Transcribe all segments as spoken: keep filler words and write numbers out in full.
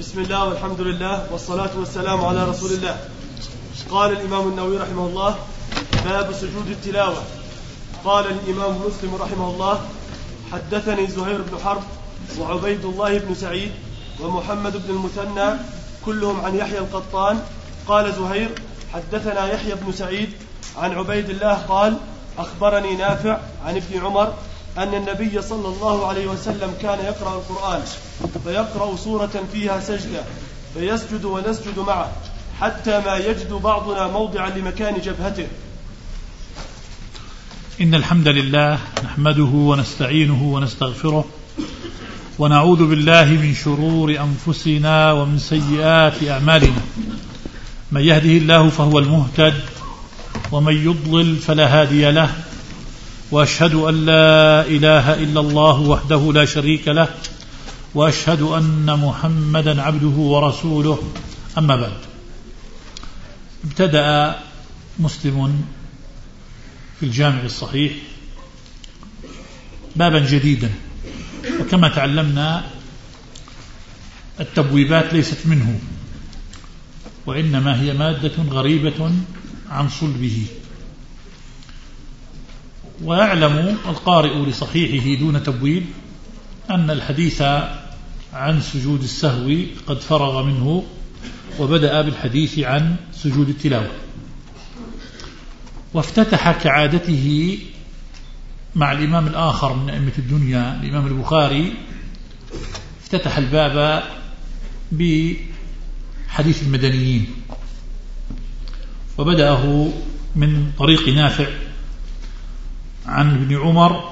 بسم الله والحمد لله والصلاة والسلام على رسول الله. قال الإمام النووي رحمه الله: باب سجود التلاوة. قال الإمام مسلم رحمه الله: حدثني زهير بن حرب وعبيد الله بن سعيد ومحمد بن المثنى كلهم عن يحيى القطان. قال زهير: حدثنا يحيى بن سعيد عن عبيد الله قال: أخبرني نافع عن ابن عمر أن النبي صلى الله عليه وسلم كان يقرأ القرآن فيقرأ سورة فيها سجدة فيسجد ونسجد معه حتى ما يجد بعضنا موضعا لمكان جبهته. إن الحمد لله نحمده ونستعينه ونستغفره ونعوذ بالله من شرور أنفسنا ومن سيئات أعمالنا. من يهده الله فهو المهتد ومن يضلل فلا هادي له، وأشهد أن لا إله إلا الله وحده لا شريك له، وأشهد أن محمدا عبده ورسوله. أما بعد، ابتدأ مسلم في الجامع الصحيح بابا جديدا، وكما تعلمنا التبويبات ليست منه، وإنما هي مادة غريبة عن صلبه. ويعلم القارئ لصحيحه دون تبويب أن الحديث عن سجود السهو قد فرغ منه، وبدأ بالحديث عن سجود التلاوة، وافتتح كعادته مع الإمام الآخر من أئمة الدنيا الإمام البخاري، افتتح الباب بحديث المدنيين، وبدأه من طريق نافع عن ابن عمر،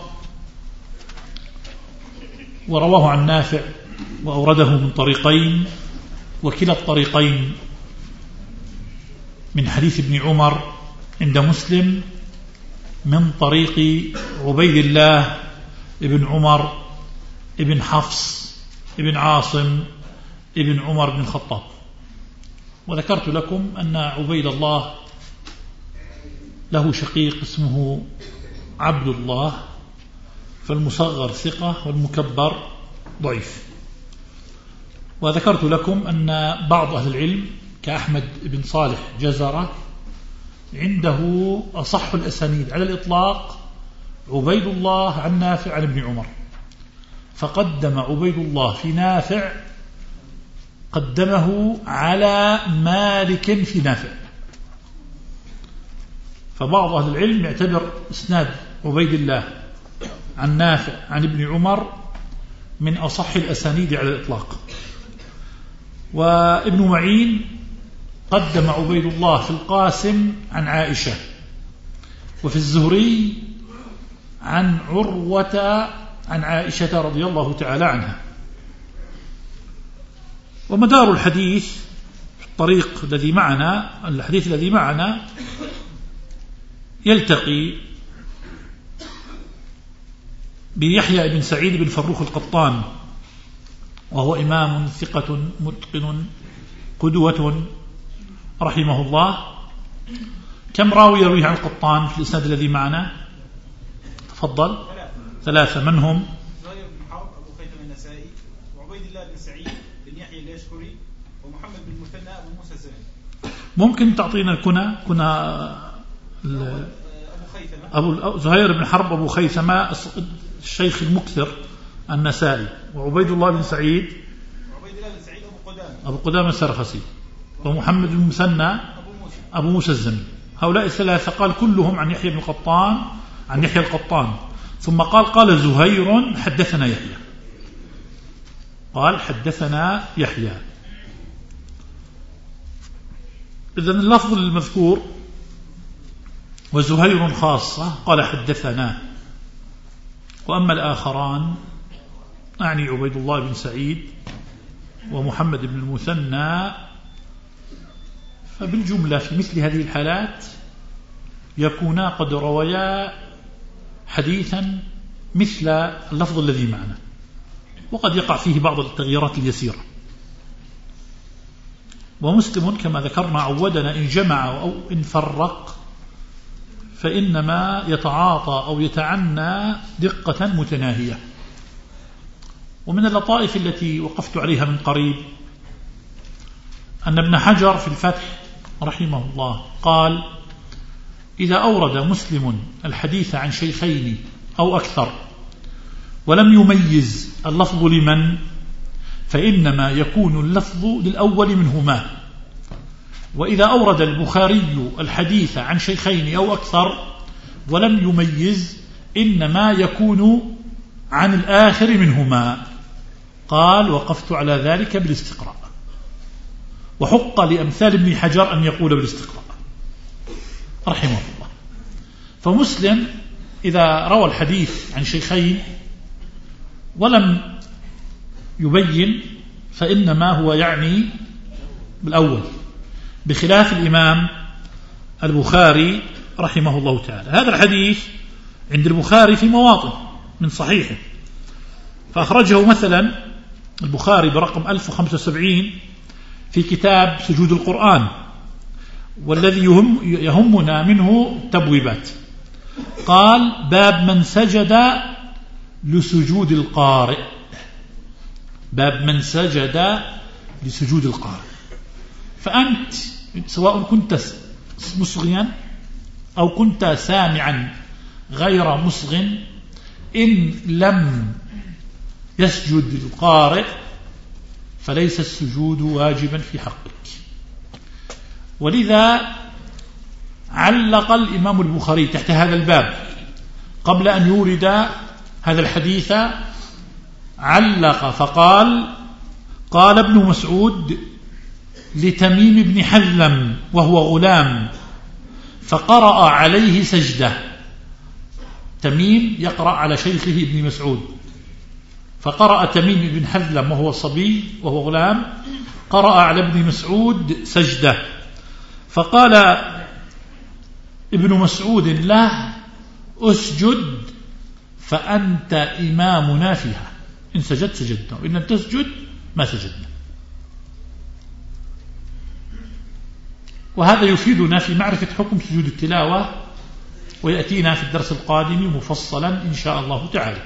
ورواه عن نافع وأورده من طريقين، وكلا الطريقين من حديث ابن عمر عند مسلم من طريق عبيد الله ابن عمر ابن حفص ابن عاصم ابن عمر بن الخطاب. وذكرت لكم أن عبيد الله له شقيق اسمه عبد الله، فالمصغر ثقة والمكبر ضعيف. وذكرت لكم أن بعض أهل العلم كأحمد بن صالح جزرة عنده أصح الأسانيد على الإطلاق عبيد الله عن نافع عن ابن عمر، فقدم عبيد الله في نافع قدمه على مالك في نافع. فبعض أهل العلم يعتبر إسناد عبيد الله عن نافع عن ابن عمر من أصح الأسانيد على الإطلاق. وابن معين قدم عبيد الله في القاسم عن عائشة، وفي الزهري عن عروة عن عائشة رضي الله تعالى عنها. ومدار الحديث الطريق الذي معنا الحديث الذي معنا يلتقي بيحيى بن سعيد بن فروخ القطان، وهو إمام ثقة متقن قدوة رحمه الله. كم راوي يرويه عن القطان في الإسناد الذي معنا؟ تفضل. ثلاثة. من هم؟ زهير بن حرب أبو خيثمة النسائي، وعبيد الله بن سعيد بن يحيى اليشكري، ومحمد بن المثنى أبو موسى الزمني. ممكن تعطينا الكنى؟ كنى أبو خيثمة أبو زهير بن حرب أبو خيثمة الشيخ المكثر النسائي، وعبيد الله بن سعيد وعبيد الله بن سعيد أبو قدامة أبو قدامة السرخسي، ومحمد بن المثنى أبو موسى أبو موسى الزمني. هؤلاء الثلاثة قال كلهم عن يحيى بن القطان عن يحيى القطان. ثم قال قال زهير حدثنا يحيى، قال حدثنا يحيى. إذن اللفظ المذكور وزهير خاصة قال حدثنا. وأما الآخران أعني عبيد الله بن سعيد ومحمد بن المثنى، فبالجملة في مثل هذه الحالات يكونا قد رويا حديثا مثل اللفظ الذي معنا، وقد يقع فيه بعض التغييرات اليسيرة. ومسلم كما ذكرنا عودنا إن جمع أو إن فرق فإنما يتعاطى أو يتعنى دقة متناهية. ومن اللطائف التي وقفت عليها من قريب أن ابن حجر في الفتح رحمه الله قال: إذا أورد مسلم الحديث عن شيخين أو أكثر ولم يميز اللفظ لمن، فإنما يكون اللفظ للأول منهما. وإذا أورد البخاري الحديث عن شيخين أو أكثر ولم يميز إنما يكون عن الآخر منهما. قال: وقفت على ذلك بالاستقراء. وحق لأمثال ابن حجر أن يقول بالاستقراء رحمه الله. فمسلم إذا روى الحديث عن شيخين ولم يبين فإنما هو يعني بالأول، بخلاف الإمام البخاري رحمه الله تعالى. هذا الحديث عند البخاري في مواطن من صحيحه، فأخرجه مثلا البخاري برقم ألف وخمسة وسبعين في كتاب سجود القرآن، والذي يهم يهمنا منه تبويبات. قال: باب من سجد لسجود القارئ. باب من سجد لسجود القارئ. فأنت سواء كنت مصغيا أو كنت سامعا غير مصغ، إن لم يسجد القارئ فليس السجود واجبا في حقك. ولذا علق الإمام البخاري تحت هذا الباب قبل أن يورد هذا الحديث، علق فقال: قال ابن مسعود لتميم بن حذلم وهو غلام فقرأ عليه سجدة. تميم يقرأ على شيخه ابن مسعود، فقرأ تميم بن حذلم وهو صبي وهو غلام، قرأ على ابن مسعود سجدة. فقال ابن مسعود له: أسجد فأنت إمامنا فيها، إن سجدت سجدنا وإن لم تسجد ما سجدنا. وهذا يفيدنا في معرفة حكم سجود التلاوة، ويأتينا في الدرس القادم مفصلا إن شاء الله تعالى.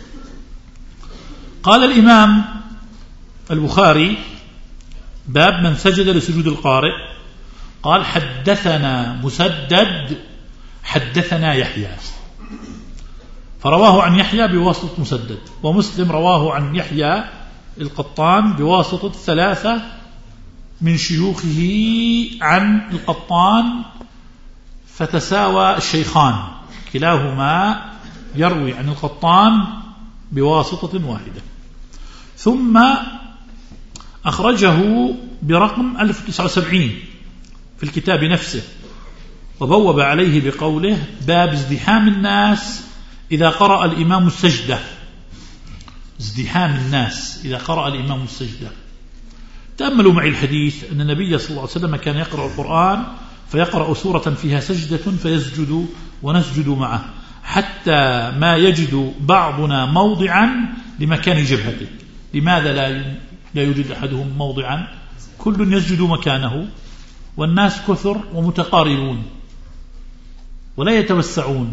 قال الإمام البخاري: باب من سجد لسجود القارئ. قال: حدثنا مسدد حدثنا يحيى، فرواه عن يحيى بواسطة مسدد، ومسلم رواه عن يحيى القطان بواسطة ثلاثة من شيوخه عن القطان، فتساوى الشيخان، كلاهما يروي عن القطان بواسطة واحدة. ثم أخرجه برقم ألف وتسعة وسبعين في الكتاب نفسه، وبوب عليه بقوله: باب ازدحام الناس إذا قرأ الإمام السجدة. ازدحام الناس إذا قرأ الإمام السجدة. تأملوا معي الحديث أن النبي صلى الله عليه وسلم كان يقرأ القرآن فيقرأ سورة فيها سجدة فيسجد ونسجد معه، حتى ما يجد بعضنا موضعا لمكان جبهته. لماذا لا لا يوجد أحدهم موضعا؟ كل يسجد مكانه، والناس كثر ومتقاربون ولا يتوسعون،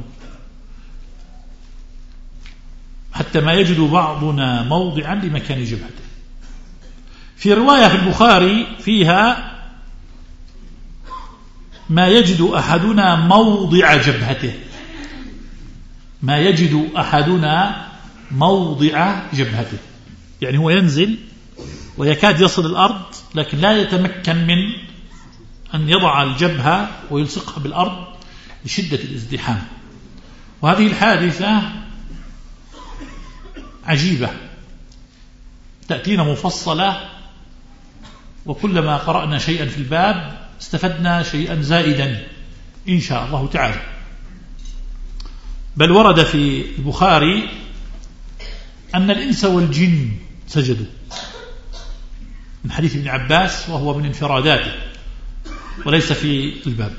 حتى ما يجد بعضنا موضعا لمكان جبهته. في رواية في البخاري فيها: ما يجد أحدنا موضع جبهته. ما يجد أحدنا موضع جبهته، يعني هو ينزل ويكاد يصل الأرض، لكن لا يتمكن من أن يضع الجبهة ويلصقها بالأرض لشدة الازدحام. وهذه الحادثة عجيبة تأتينا مفصلة، وكلما قرأنا شيئا في الباب استفدنا شيئا زائدا إن شاء الله تعالى. بل ورد في البخاري أن الإنس والجن سجدوا، من حديث ابن عباس، وهو من انفراداته وليس في الباب.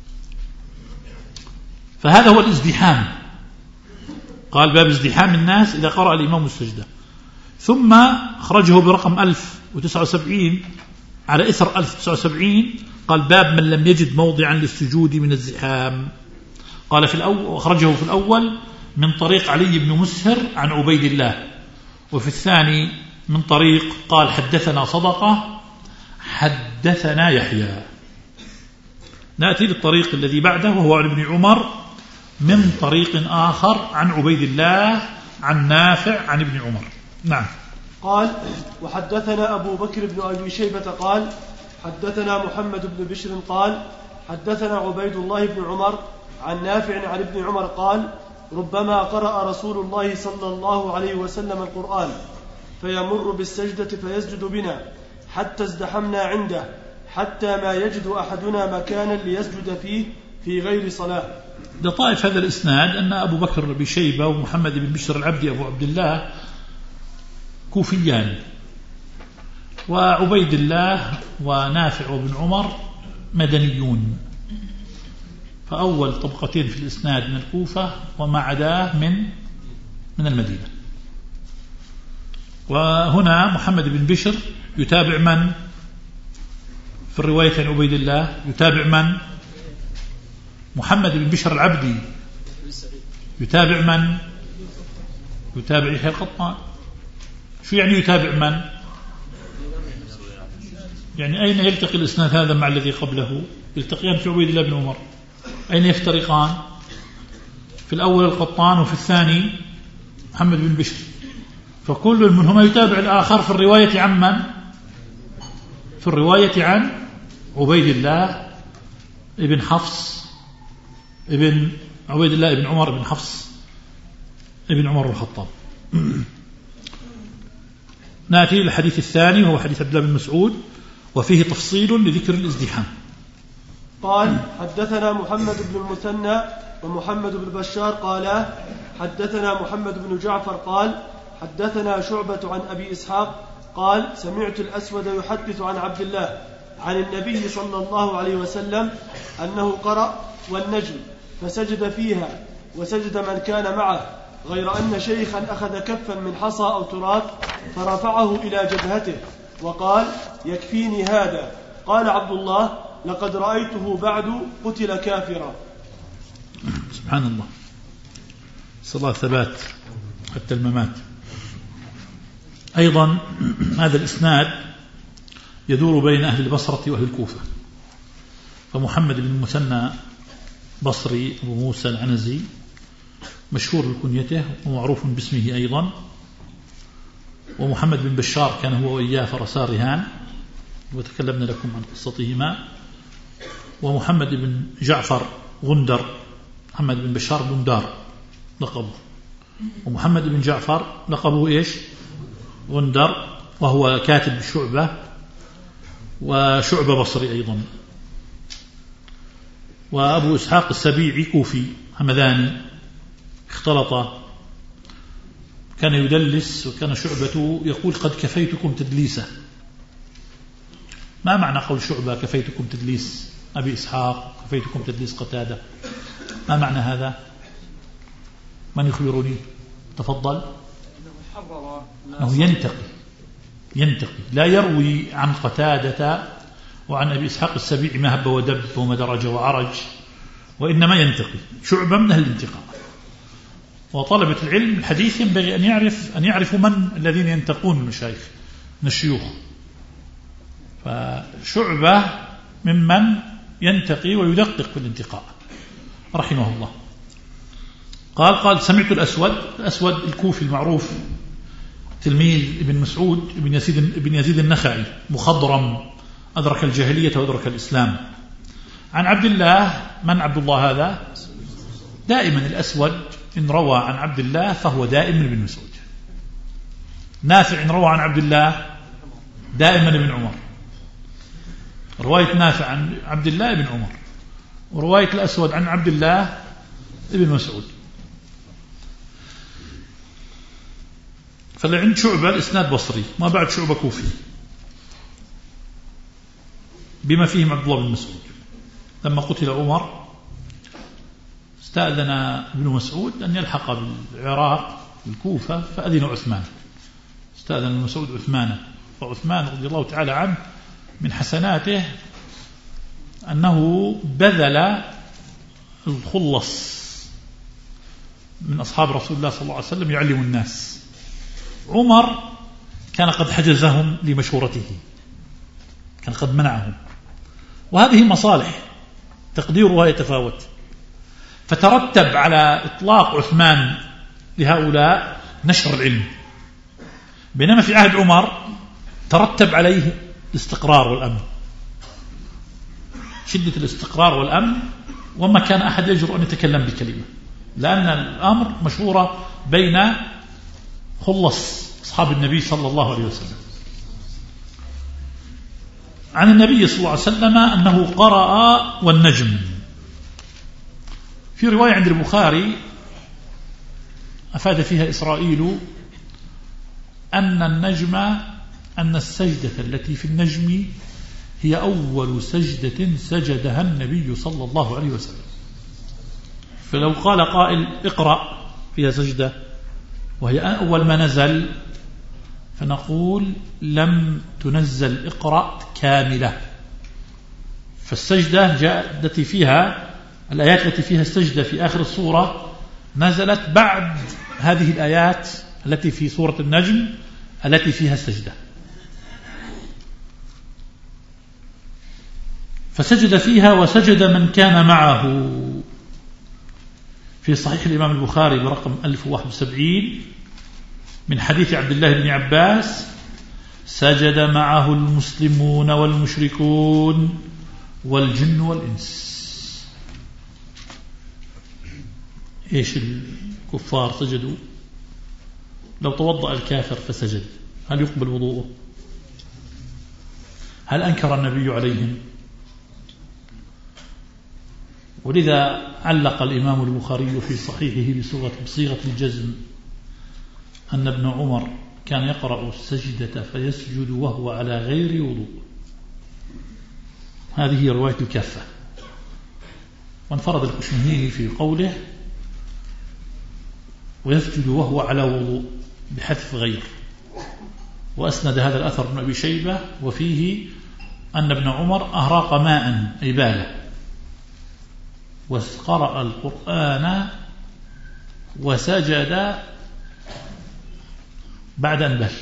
فهذا هو الازدحام. قال: باب ازدحام الناس إذا قرأ الإمام السجدة. ثم أخرجه برقم ألف وتسعة وسبعين على إثر ألف وتسعة وسبعين. قال: باب من لم يجد موضعا للسجود من الزحام. قال: في الأول أخرجه في الأول من طريق علي بن مسهر عن عبيد الله، وفي الثاني من طريق قال: حدثنا صدقة حدثنا يحيى. نأتي للطريق الذي بعده وهو عن ابن عمر من طريق آخر عن عبيد الله عن نافع عن ابن عمر. نعم. قال وحدثنا أبو بكر بن أبي شيبة قال حدثنا محمد بن بشر قال حدثنا عبيد الله بن عمر عن نافع عن ابن عمر قال ربما قرأ رسول الله صلى الله عليه وسلم القرآن فيمر بالسجدة فيسجد بنا حتى ازدحمنا عنده حتى ما يجد أحدنا مكانا ليسجد فيه في غير صلاة. لطائف هذا الإسناد أن أبو بكر بن شيبة ومحمد بن بشر العبدي أبو عبد الله كوفيان، وعبيد الله ونافع وابن عمر مدنيون، فأول طبقتين في الإسناد من الكوفة وما عداه من من المدينة. وهنا محمد بن بشر يتابع من في الرواية عن عبيد الله؟ يتابع من؟ محمد بن بشر العبدي يتابع من؟ يتابع يحيى القطان. شو يعني يتابع من؟ يعني أين يلتقي الإسناد هذا مع الذي قبله؟ يلتقيان في عبيد الله بن عمر. أين يفترقان؟ في الأول القطان وفي الثاني محمد بن بشر، فكل منهما يتابع الآخر في الرواية عن من؟ في الرواية عن عبيد الله ابن حفص ابن عبيد الله ابن عمر ابن حفص ابن عمر الخطاب. نأتي للحديث الثاني وهو حديث عبد الله بن مسعود وفيه تفصيل لذكر الازدحام. قال حدثنا محمد بن المثنى ومحمد بن بشار قالا حدثنا محمد بن جعفر قال حدثنا شعبة عن أبي إسحاق قال سمعت الأسود يحدث عن عبد الله عن النبي صلى الله عليه وسلم أنه قرأ والنجم فسجد فيها وسجد من كان معه، غير أن شيخا أخذ كفا من حصى أو تراب فرفعه إلى جبهته وقال يكفيني هذا. قال عبد الله لقد رأيته بعد قتل كافرا. سبحان الله، صلاة ثبات حتى الممات. أيضا هذا الإسناد يدور بين أهل البصرة وأهل الكوفة، فمحمد بن المثنى بصري أبو موسى العنزي مشهور بكنيته ومعروف باسمه أيضا، ومحمد بن بشار كان هو وإياه فرسا رهان وتكلمنا لكم عن قصتهما، ومحمد بن جعفر غندر، محمد بن بشار غندار لقبه، ومحمد بن جعفر لقبه إيش؟ غندر، وهو كاتب شعبة وشعبة بصري أيضا. وأبو إسحاق السبيعي كوفي همذاني اختلط، كان يدلس، وكان شعبة يقول قد كفيتكم تدليسه. ما معنى قول شعبة كفيتكم تدليس أبي إسحاق كفيتكم تدليس قتادة؟ ما معنى هذا؟ من يخبرني؟ تفضل. أنه ينتقي ينتقي لا يروي عن قتادة وعن أبي إسحاق السبيعي ما هب ودب وما درج وعرج، وإنما ينتقي. شعبة من أهل الانتقاء، وطلبة العلم الحديث ينبغي أن يعرف أن يعرفوا من الذين ينتقون المشايخ من الشيوخ، فشعبة ممن ينتقي ويدقق في الانتقاء رحمه الله. قال قال سمعت الأسود، الأسود الكوفي المعروف تلميذ ابن مسعود ابن يزيد ابن يزيد النخعي مخضرم، أدرك الجاهلية وأدرك الإسلام، عن عبد الله. من عبد الله هذا؟ دائما الأسود إن روى عن عبد الله فهو دائما ابن مسعود. نافع إن روى عن عبد الله دائما ابن عمر. رواية نافع عن عبد الله ابن عمر، ورواية الأسود عن عبد الله ابن مسعود. فلعند شعبة الإسناد بصري، ما بعد شعبة كوفي، بما فيهم عبد الله بن مسعود. لما قتل عمر استأذن ابن مسعود أن يلحق بالعراق بالكوفة، فأذن عثمان، استأذن ابن مسعود عثمان، وعثمان رضي الله تعالى عنه من حسناته أنه بذل الخلص من أصحاب رسول الله صلى الله عليه وسلم يعلم الناس. عمر كان قد حجزهم لمشورته، كان قد منعهم، وهذه مصالح تقديرها يتفاوت. فترتب على إطلاق عثمان لهؤلاء نشر العلم، بينما في عهد عمر ترتب عليه الاستقرار والأمن، شدة الاستقرار والأمن، وما كان أحد يجرؤ أن يتكلم بكلمة، لأن الأمر مشهورة بين خلص أصحاب النبي صلى الله عليه وسلم. عن النبي صلى الله عليه وسلم أنه قرأ والنجم. في رواية عند البخاري أفاد فيها إسرائيل أن النجم أن السجدة التي في النجم هي أول سجدة سجدها النبي صلى الله عليه وسلم. فلو قال قائل اقرأ فيها سجدة وهي أول ما نزل، فنقول لم تنزل اقرأ كاملة، فالسجدة جاءت التي فيها الآيات التي فيها السجدة في آخر السورة نزلت بعد هذه الآيات التي في سورة النجم التي فيها السجدة، فسجد فيها وسجد من كان معه. في صحيح الإمام البخاري برقم ألف وواحد وسبعين من حديث عبد الله بن عباس: سجد معه المسلمون والمشركون والجن والإنس. إيش الكفار سجدوا؟ لو توضأ الكافر فسجد هل يقبل وضوءه؟ هل أنكر النبي عليهم؟ ولذا علق الإمام البخاري في صحيحه بصيغة الجزم أن ابن عمر كان يقرأ السجدة فيسجد وهو على غير وضوء. هذه رواية الكافة. وانفرد الخشنهيني في قوله ويسجد وهو على وضوء بحذف غير، وأسند هذا الأثر ابن أبي شيبة وفيه أن ابن عمر أهراق ماء أي باله وقرأ القرآن وسجد بعد أن بل،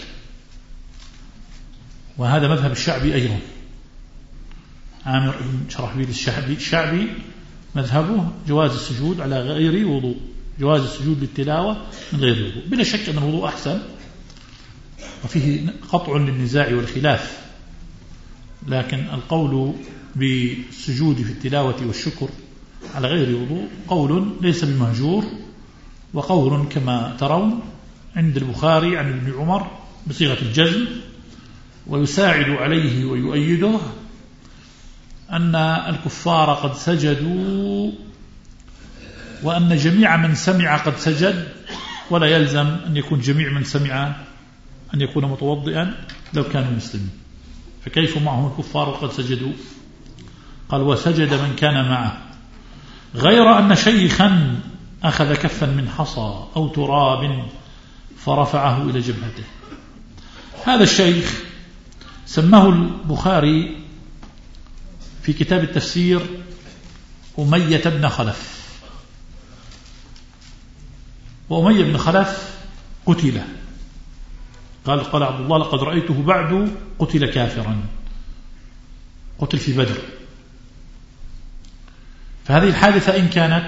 وهذا مذهب الشعبي أيضا. عامر بن شرحبيل الشعبي الشعبي مذهبه جواز السجود على غير وضوء، جواز السجود للتلاوة من غير وضوء. بلا شك أن الوضوء أحسن، وفيه قطع للنزاع والخلاف، لكن القول بالسجود في التلاوة والشكر على غير وضوء قول ليس بمهجور، وقول كما ترون عند البخاري عن ابن عمر بصيغة الجزم. ويساعد عليه ويؤيده أن الكفار قد سجدوا، وأن جميع من سمع قد سجد، ولا يلزم أن يكون جميع من سمع أن يكون متوضئا لو كانوا مسلمين، فكيف معهم الكفار وقد سجدوا؟ قال وسجد من كان معه، غير أن شيخا أخذ كفا من حصى أو تراب فرفعه إلى جبهته. هذا الشيخ سماه البخاري في كتاب التفسير أمية بن خلف، وأمية بن خلف قتل، قال قال عبد الله لقد رأيته بعد قتل كافرا، قتل في بدر. فهذه الحادثة إن كانت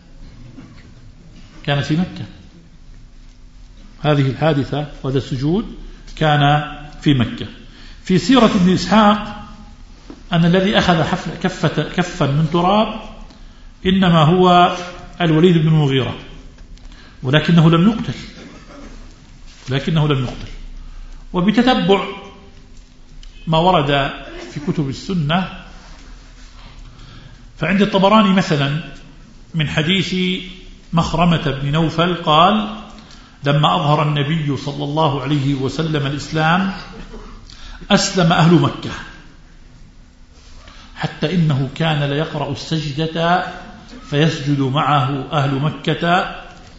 كانت في مكة، هذه الحادثة وهذا السجود كان في مكة. في سيرة ابن إسحاق أن الذي أخذ كفة كفا من تراب إنما هو الوليد بن المغيرة، ولكنه لم يقتل لكنه لم يقتل وبتتبع ما ورد في كتب السنة، فعند الطبراني مثلا من حديث مخرمة بن نوفل قال لما أظهر النبي صلى الله عليه وسلم الإسلام أسلم أهل مكة حتى إنه كان ليقرأ السجدة فيسجد معه أهل مكة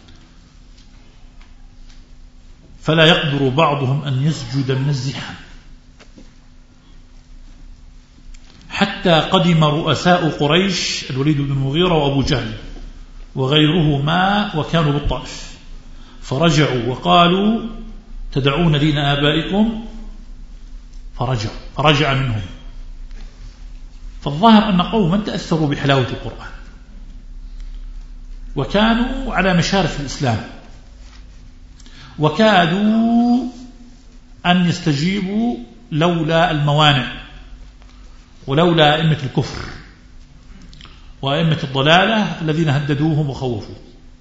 فلا يقدر بعضهم أن يسجد من الزحام، حتى قدم رؤساء قريش الوليد بن المغيرة وأبو جهل وغيرهما وكانوا بالطائف، فرجعوا وقالوا تدعون دين آبائكم، فرجع فرجع منهم فالظاهر أن قوما تأثروا بحلاوة القرآن وكانوا على مشارف الإسلام وكادوا أن يستجيبوا لولا الموانع ولولا أئمة الكفر وأئمة الضلالة الذين هددوهم وخوفوا.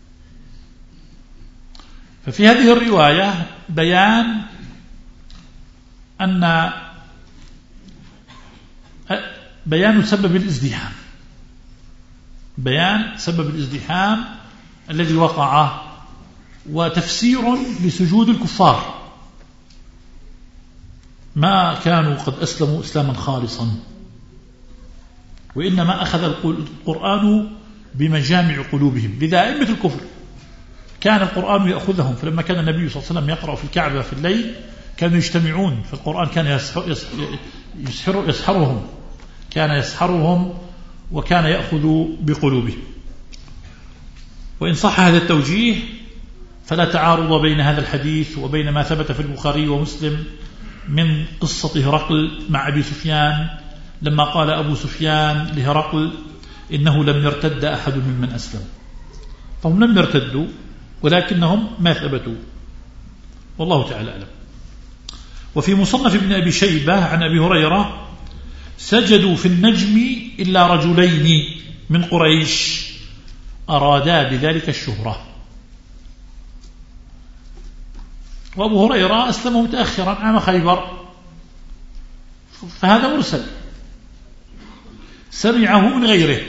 ففي هذه الرواية بيان أن بيان سبب الازدحام بيان سبب الازدحام الذي وقع وتفسير لسجود الكفار ما كانوا قد أسلموا إسلاما خالصا وإنما أخذ القرآن بمجامع قلوبهم. لذا أئمة الكفر كان القرآن يأخذهم، فلما كان النبي صلى الله عليه وسلم يقرأ في الكعبة في الليل كانوا يجتمعون، فالقرآن كان يسحر يسحر يسحرهم كان يسحرهم وكان يأخذ بقلوبهم. وإن صح هذا التوجيه فلا تعارض بين هذا الحديث وبين ما ثبت في البخاري ومسلم من قصة هرقل مع أبي سفيان لما قال أبو سفيان لهرقل إنه لم يرتد أحد ممن أسلم، فهم لم يرتدوا ولكنهم ما ثبتوا، والله تعالى أعلم. وفي مصنف ابن أبي شيبة عن أبي هريرة سجدوا في النجم إلا رجلين من قريش أرادا بذلك الشهرة. وأبو هريرة أسلم متأخرا عام خيبر، فهذا مرسل سمعه من غيره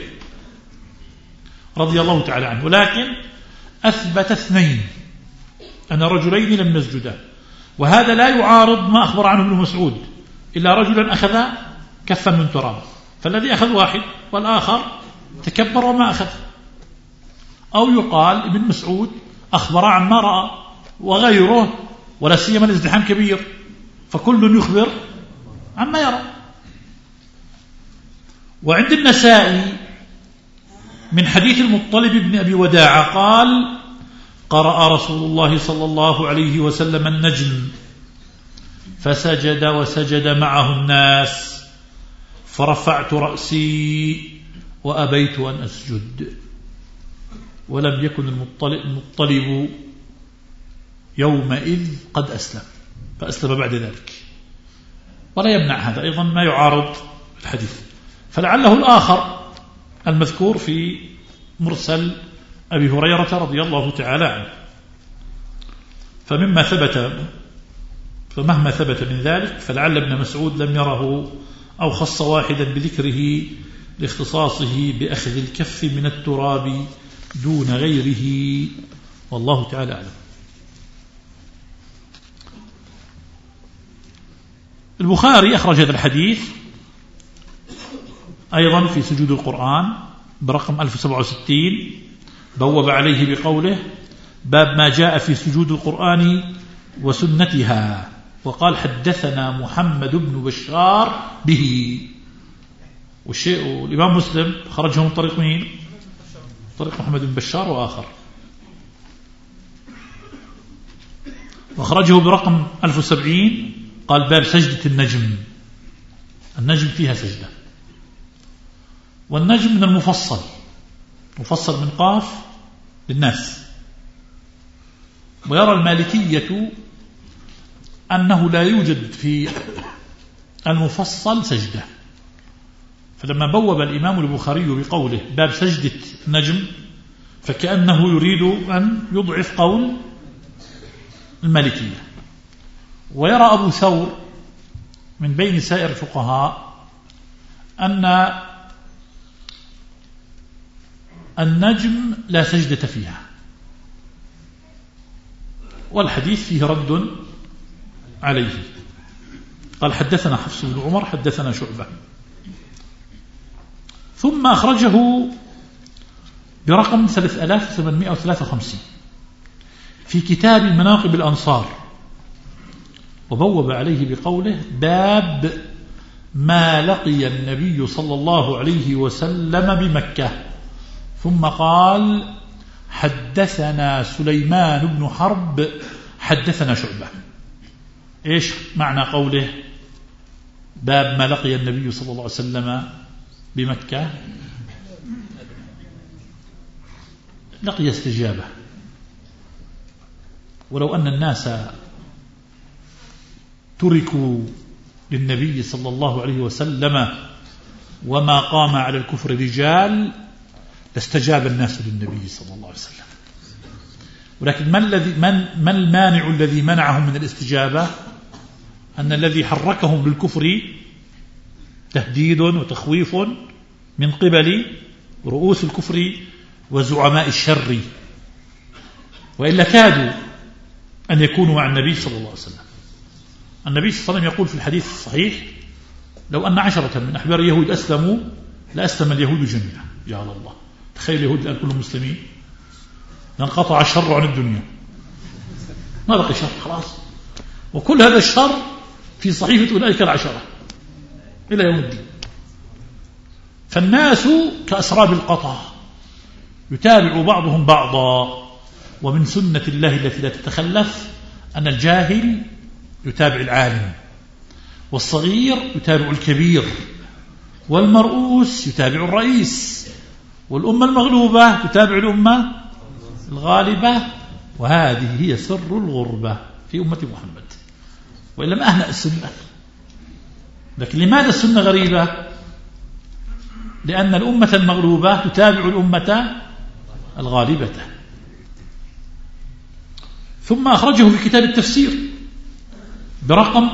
رضي الله تعالى عنه، ولكن أثبت اثنين أن رجلين لم يسجدا، وهذا لا يعارض ما أخبر عنه ابن مسعود إلا رجلا أخذ كفا من تراب، فالذي أخذ واحد والآخر تكبر وما أخذ. أو يقال ابن مسعود أخبر عن ما رأى وغيره، ولا سيما الازدحام كبير فكل يخبر عما يرى. وعند النسائي من حديث المطلب بن أبي وداع قال قرأ رسول الله صلى الله عليه وسلم النجم فسجد وسجد معه الناس فرفعت رأسي وأبيت أن أسجد، ولم يكن المطلب يومئذ قد أسلم فأسلم بعد ذلك. ولا يمنع هذا أيضا ما يعارض الحديث، فلعله الآخر المذكور في مرسل أبي هريرة رضي الله تعالى عنه. فمما ثبت فمهما ثبت من ذلك فلعل ابن مسعود لم يره أو خص واحدا بذكره لاختصاصه بأخذ الكف من التراب دون غيره، والله تعالى أعلم. البخاري أخرج هذا الحديث أيضا في سجود القرآن برقم ألف وسبعة وستين، بوب عليه بقوله باب ما جاء في سجود القرآن وسنتها، وقال حدثنا محمد بن بشار به. والشيء الإمام مسلم خرجه من طريق مين؟ طريق محمد بن بشار وآخر، وخرجه برقم ألف وسبعين قال باب سجدة النجم. النجم فيها سجدة، والنجم من المفصل، مفصل من قاف للناس. ويرى المالكية أنه لا يوجد في المفصل سجدة، فلما بوب الإمام البخاري بقوله باب سجدة النجم فكأنه يريد أن يضعف قول المالكية. ويرى أبو ثور من بين سائر الفقهاء أن النجم لا سجدة فيها، والحديث فيه رد عليه. قال حدثنا حفص بن عمر حدثنا شعبة، ثم أخرجه برقم ثلاثة آلاف وثمانمائة وثلاثة وخمسين في كتاب مناقب الأنصار، وبوب عليه بقوله باب ما لقي النبي صلى الله عليه وسلم بمكة، ثم قال حدثنا سليمان بن حرب حدثنا شعبة. إيش معنى قوله باب ما لقي النبي صلى الله عليه وسلم بمكة لقي استجابة. ولو أن الناس تركوا للنبي صلى الله عليه وسلم وما قام على الكفر رجال لاستجاب الناس للنبي صلى الله عليه وسلم. ولكن ما الذي من ما المانع الذي منعهم من الاستجابة؟ أن الذي حركهم للكفر تهديد وتخويف من قبل رؤوس الكفر وزعماء الشر، وإلا كادوا أن يكونوا مع النبي صلى الله عليه وسلم. النبي صلى الله عليه وسلم يقول في الحديث الصحيح: لو أن عشرة من أحبار اليهود أسلموا لأسلم اليهود جميعا. يا الله، تخيل اليهود الآن كلهم مسلمين، انقطع الشر عن الدنيا، ما بقي شر خلاص، وكل هذا الشر في صحيفة أولئك العشرة إلى يوم الدين. فالناس كأسراب القطع يتابع بعضهم بعضا. ومن سنة الله التي لا تتخلف أن الجاهل يتابع العالم، والصغير يتابع الكبير، والمرؤوس يتابع الرئيس، والأمة المغلوبة تتابع الأمة الغالبة. وهذه هي سر الغربة في أمة محمد، وإلا ما أهنأ السنة. لكن لماذا السنة غريبة؟ لأن الأمة المغلوبة تتابع الأمة الغالبة. ثم أخرجه في كتاب التفسير برقم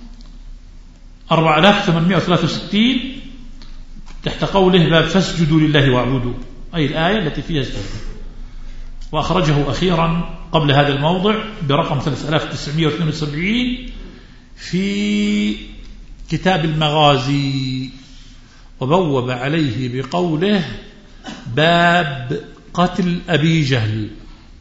أربعة آلاف وثمانمائة وثلاثة وستين تحت قوله: باب فاسجدوا لله واعبدوا، أي الآية التي فيها السجود. وأخرجه أخيرا قبل هذا الموضع برقم ثلاثة آلاف وتسعمائة واثنين وسبعين في كتاب المغازي، وبوب عليه بقوله: باب قتل أبي جهل.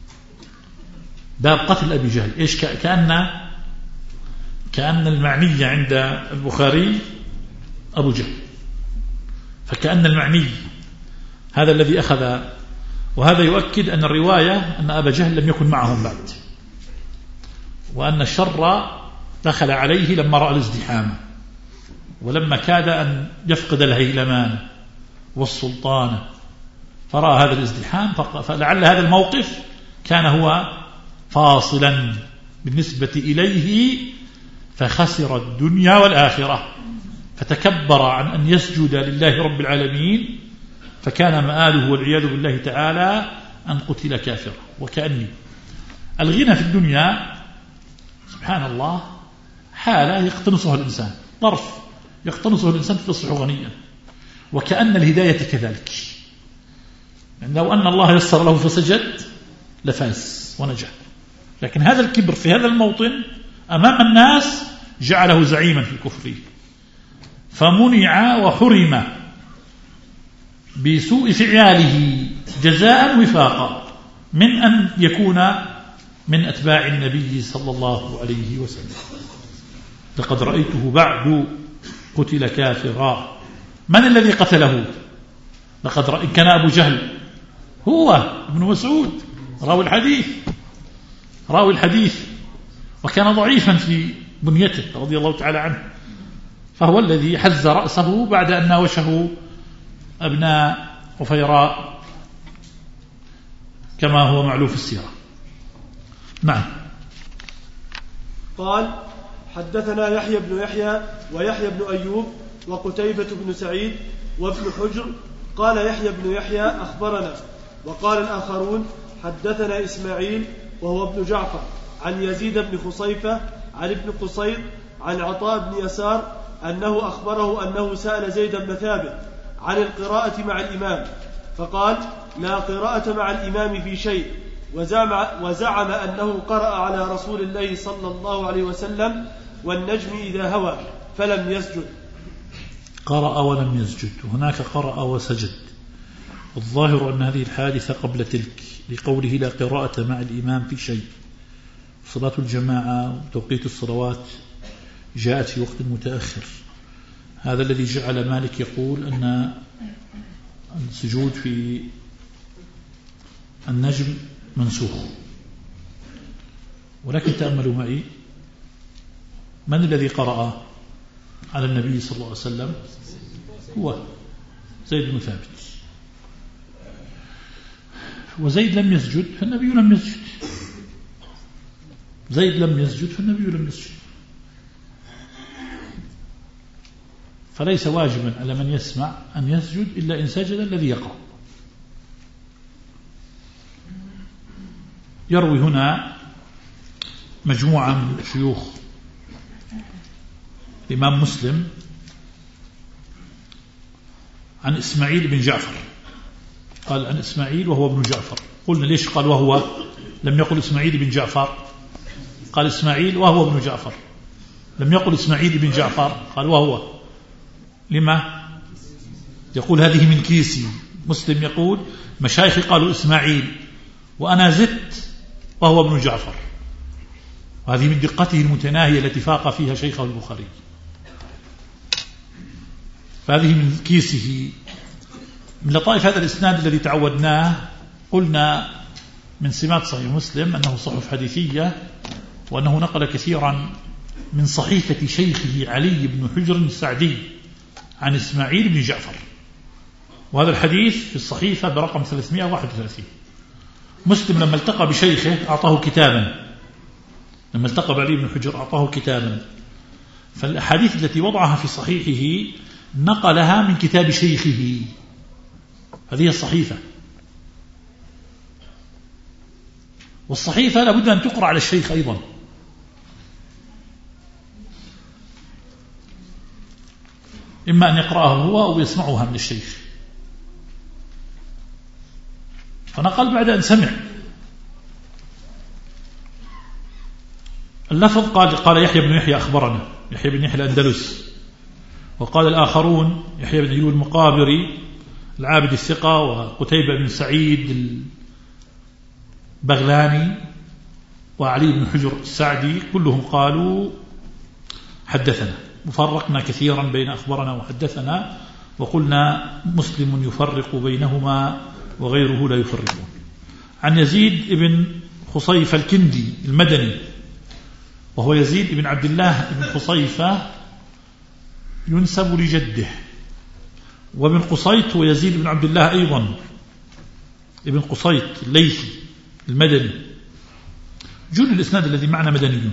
باب قتل أبي جهل، إيش؟ كأن كأن المعني عند البخاري أبو جهل، فكأن المعني هذا الذي أخذ. وهذا يؤكد أن الرواية أن أبا جهل لم يكن معهم بعد، وأن الشر دخل عليه لما رأى الازدحام، ولما كاد أن يفقد الهيلمان والسلطان فرأى هذا الازدحام، فلعل هذا الموقف كان هو فاصلا بالنسبة إليه، فخسر الدنيا والآخرة، فتكبر عن أن يسجد لله رب العالمين، فكان مآله والعياذ بالله تعالى أن قتل كافرا. وكأني الغنى في الدنيا سبحان الله حالة يقتنصها الإنسان، ظرف يقتنصه الإنسان فيصبح غنيا. وكأن الهداية كذلك، يعني لو أن الله يسر له فسجد لفاز ونجح، لكن هذا الكبر في هذا الموطن أمام الناس جعله زعيما في الكفر، فمنع وحرم بسوء فعاله جزاء وفاقا من أن يكون من أتباع النبي صلى الله عليه وسلم. لقد رأيته بعد قتل كافرا. من الذي قتله؟ لقد رأي كان أبو جهل هو ابن مسعود راوي الحديث راوي الحديث وكان ضعيفا في بنيته رضي الله تعالى عنه، فهو الذي حز رأسه بعد أن ناوشه أبناء عفيراء كما هو معلوف السيرة. نعم. قال: حدثنا يحيى بن يحيى ويحيى بن أيوب وقتيبة بن سعيد وابن حجر. قال يحيى بن يحيى: أخبرنا. وقال الآخرون: حدثنا إسماعيل وهو ابن جعفر عن يزيد بن خصيفة عن ابن قصيد عن عطاء بن يسار أنه أخبره أنه سأل زيد بن ثابت عن القراءة مع الإمام، فقال: لا قراءة مع الإمام في شيء، وزعم, وزعم أنه قرأ على رسول الله صلى الله عليه وسلم: والنجم إذا هوى، فلم يسجد. قرأ ولم يسجد، هناك قرأ وسجد. الظاهر أن هذه الحادثة قبل تلك، لقوله: لا قراءة مع الإمام في شيء. صلاة الجماعة وتوقيت الصلوات جاءت في وقت متأخر، هذا الذي جعل مالك يقول أن السجود في النجم منسوخ. ولكن تأملوا معي، من الذي قرأ على النبي صلى الله عليه وسلم؟ هو زيد بن ثابت. وزيد لم يسجد فالنبي لم يسجد، زيد لم يسجد فالنبي لم يسجد. فليس واجبا على من يسمع أن يسجد إلا إن سجد الذي يقرأ. يروي هنا مجموعة من شيوخ الإمام مسلم عن إسماعيل بن جعفر، قال عن إسماعيل وهو ابن جعفر. قلنا ليش قال وهو، لم يقل إسماعيل بن جعفر، قال إسماعيل وهو ابن جعفر، لم يقل إسماعيل بن جعفر، قال وهو. لما؟ يقول هذه من كيسي. مسلم يقول مشايخي قالوا إسماعيل وأنا زدت وهو ابن جعفر، وهذه من دقته المتناهية التي فاق فيها شيخه البخاري. فهذه من كيسه. من لطائف هذا الإسناد الذي تعودناه، قلنا من سمات صحيح مسلم أنه صحف حديثية، وأنه نقل كثيرا من صحيفة شيخه علي بن حجر السعدي عن إسماعيل بن جعفر، وهذا الحديث في الصحيفة برقم ثلاثمائة وواحد وثلاثين. مسلم لما التقى بشيخه أعطاه كتابا، لما التقى بعلي بن حجر أعطاه كتابا، فالأحاديث التي وضعها في صحيحه نقلها من كتاب شيخه، هذه الصحيفة. والصحيفة لابد أن تقرأ على الشيخ أيضا، إما أن يقرأها هو أو يسمعها من الشيخ. فنقل بعد أن سمع. اللفظ قال قال يحيى بن يحيى أخبرنا، يحيى بن يحيى الأندلس. وقال الآخرون يحيى بن أيوب المقابري العابد الثقة، وقتيبة بن سعيد البغلاني، وعلي بن حجر السعدي، كلهم قالوا حدثنا. وفرقنا كثيرا بين أخبرنا وحدثنا، وقلنا مسلم يفرق بينهما وغيره لا يفرقون. عن يزيد بن خصيفة الكندي المدني، وهو يزيد بن عبد الله بن خصيفة ينسب لجده، وابن قصيط هو يزيد بن عبد الله أيضا ابن قصيط الليثي المدني. جل الإسناد الذي معنا مدنيون،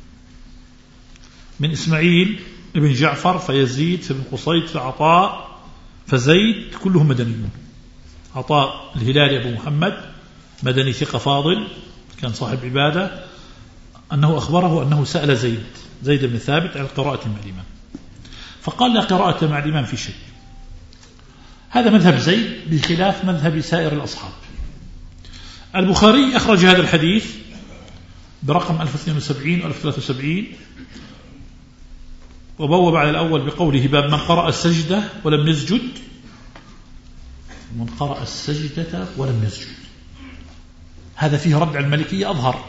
من إسماعيل ابن جعفر فيزيد فابن قصيط فعطاء فزيد، كلهم مدنيون. عطاء الهلالي أبو محمد مدني ثقة فاضل، كان صاحب عبادة، أنه أخبره أنه سأل زيد زيد بن ثابت عن القراءة مع الإمام، فقال لا قراءة مع الإمام في شيء. هذا مذهب زيد بخلاف مذهب سائر الأصحاب. البخاري أخرج هذا الحديث برقم ألف واثنين وسبعين وألف وثلاثة وسبعين، وبوب على الأول بقوله باب من قرأ السجدة ولم يسجد، من قرأ السجدة ولم يسجد. هذا فيه رد على المالكية أظهر،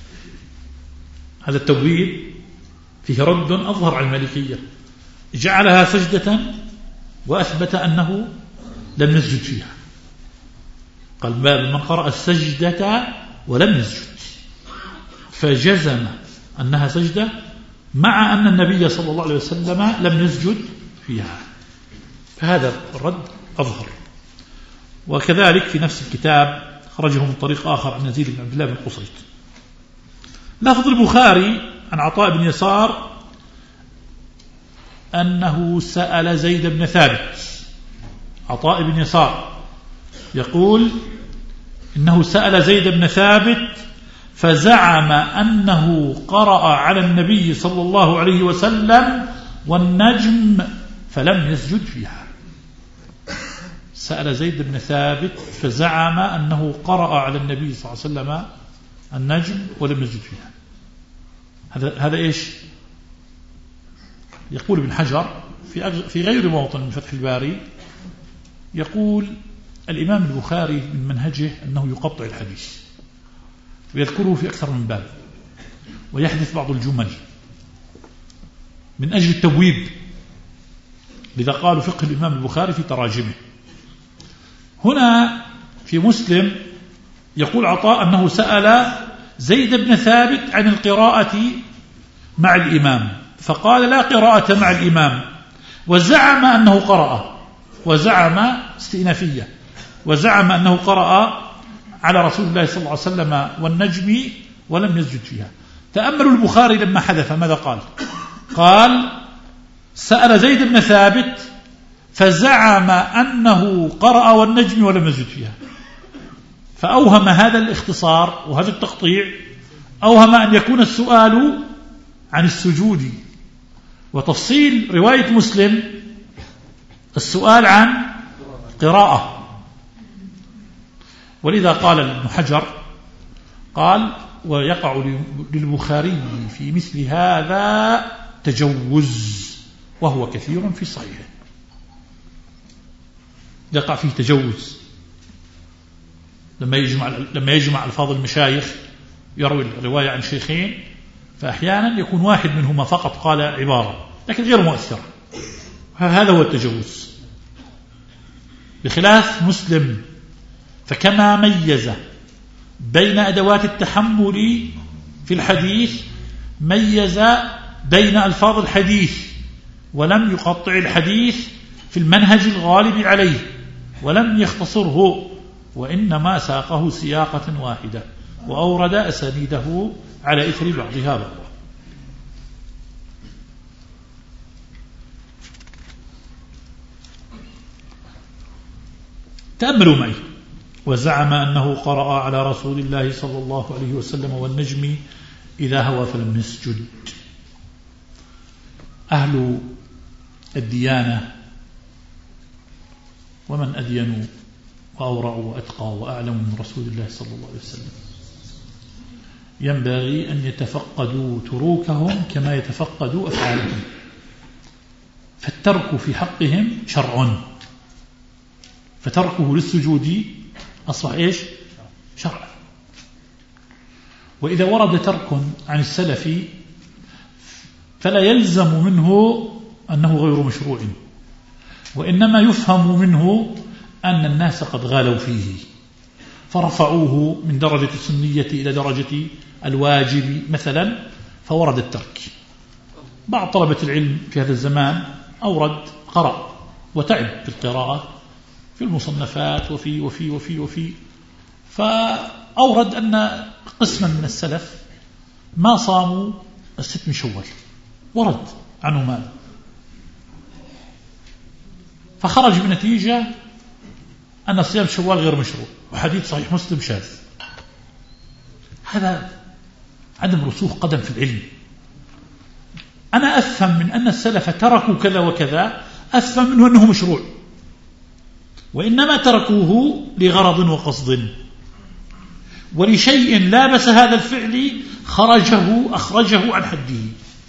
هذا التبويب فيه رد أظهر على المالكية، جعلها سجدة وأثبت أنه لم يسجد فيها. قال باب من قرأ السجدة ولم يسجد، فجزم أنها سجدة مع أن النبي صلى الله عليه وسلم لم يسجد فيها، فهذا الرد أظهر. وكذلك في نفس الكتاب خرجه من طريق آخر عن يزيد بن عبد الله بن قصيط. لفظ البخاري عن عطاء بن يسار أنه سأل زيد بن ثابت. عطاء بن يسار يقول إنه سأل زيد بن ثابت فزعم أنه قرأ على النبي صلى الله عليه وسلم والنجم فلم يسجد فيها. سأل زيد بن ثابت فزعم أنه قرأ على النبي صلى الله عليه وسلم النجم ولم يسجد فيها. هذا هذا إيش؟ يقول ابن حجر في في غير موطن من فتح الباري، يقول الإمام البخاري من منهجه أنه يقطع الحديث ويذكره في أكثر من باب، ويحدث بعض الجمل من أجل التبويب، لذا قالوا فقه الإمام البخاري في تراجمه. هنا في مسلم يقول عطاء أنه سأل زيد بن ثابت عن القراءة مع الإمام، فقال لا قراءة مع الإمام، وزعم أنه قرأ. وزعم استئنافية وزعم أنه قرأ على رسول الله صلى الله عليه وسلم والنجم ولم يسجد فيها. تأملوا البخاري لما حدث ماذا قال؟ قال سأل زيد بن ثابت فزعم أنه قرأ والنجم ولم يسجد فيها، فأوهم هذا الاختصار وهذا التقطيع، أوهم أن يكون السؤال عن السجود، وتفصيل رواية مسلم السؤال عن قراءة. ولذا قال ابن حجر قال ويقع للبخاري في مثل هذا تجوز، وهو كثير في صحيحه، يقع فيه تجوز لما يجمع لما يجمع ألفاظ المشايخ، يروي الرواية عن شيخين، فأحيانا يكون واحد منهما فقط قال عبارة لكن غير مؤثرة، هذا هو التجوز. بخلاف مسلم فكما ميز بين أدوات التحمل في الحديث ميز بين ألفاظ الحديث ولم يقطع الحديث في المنهج الغالب عليه ولم يختصره، وإنما ساقه سياقة واحدة وأورد أسانيده على إثر بعضها بعضا. تأملوا معي. وزعم أنه قرأ على رسول الله صلى الله عليه وسلم والنجم إذا هوى فلم يسجد. أهل الديانة ومن أدينوا وأورعوا وأتقى وأعلم من رسول الله صلى الله عليه وسلم ينبغي أن يتفقدوا تروكهم كما يتفقدوا أفعالهم، فالترك في حقهم شرع، فتركه للسجود أصبح إيش؟ شرع. وإذا ورد ترك عن السلف فلا يلزم منه أنه غير مشروع، وإنما يفهم منه أن الناس قد غالوا فيه فرفعوه من درجة السنية إلى درجة الواجب مثلا، فورد الترك. بعض طلبة العلم في هذا الزمان أورد قرأ وتعب في القراءة في المصنفات وفي وفي وفي وفي فأورد أن قسما من السلف ما صاموا الست من شوال، ورد عنه ماذا، فخرج بنتيجة أن صيام شوال غير مشروع وحديث صحيح مسلم شاذ. هذا عدم رسوخ قدم في العلم. أنا أفهم من أن السلف تركوا كذا وكذا، أفهم منه أنه مشروع، وإنما تركوه لغرض وقصد ولشيء لابس هذا الفعل خرجه أخرجه عن حده،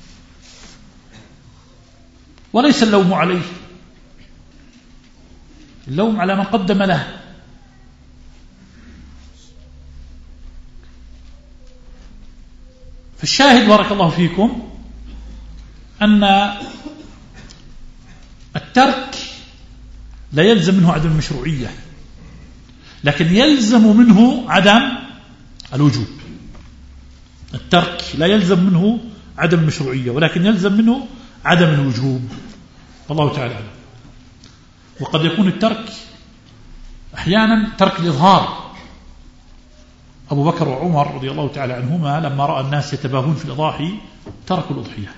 وليس اللوم عليه، اللوم على من قدم له. فالشاهد بارك الله فيكم أن الترك لا يلزم منه عدم المشروعية، لكن يلزم منه عدم الوجوب. الترك لا يلزم منه عدم المشروعية، ولكن يلزم منه عدم الوجوب، والله تعالى أعلم. وقد يكون الترك أحيانا ترك الإظهار. أبو بكر وعمر رضي الله تعالى عنهما لما رأى الناس يتباهون في الإضاحي تركوا الأضحية،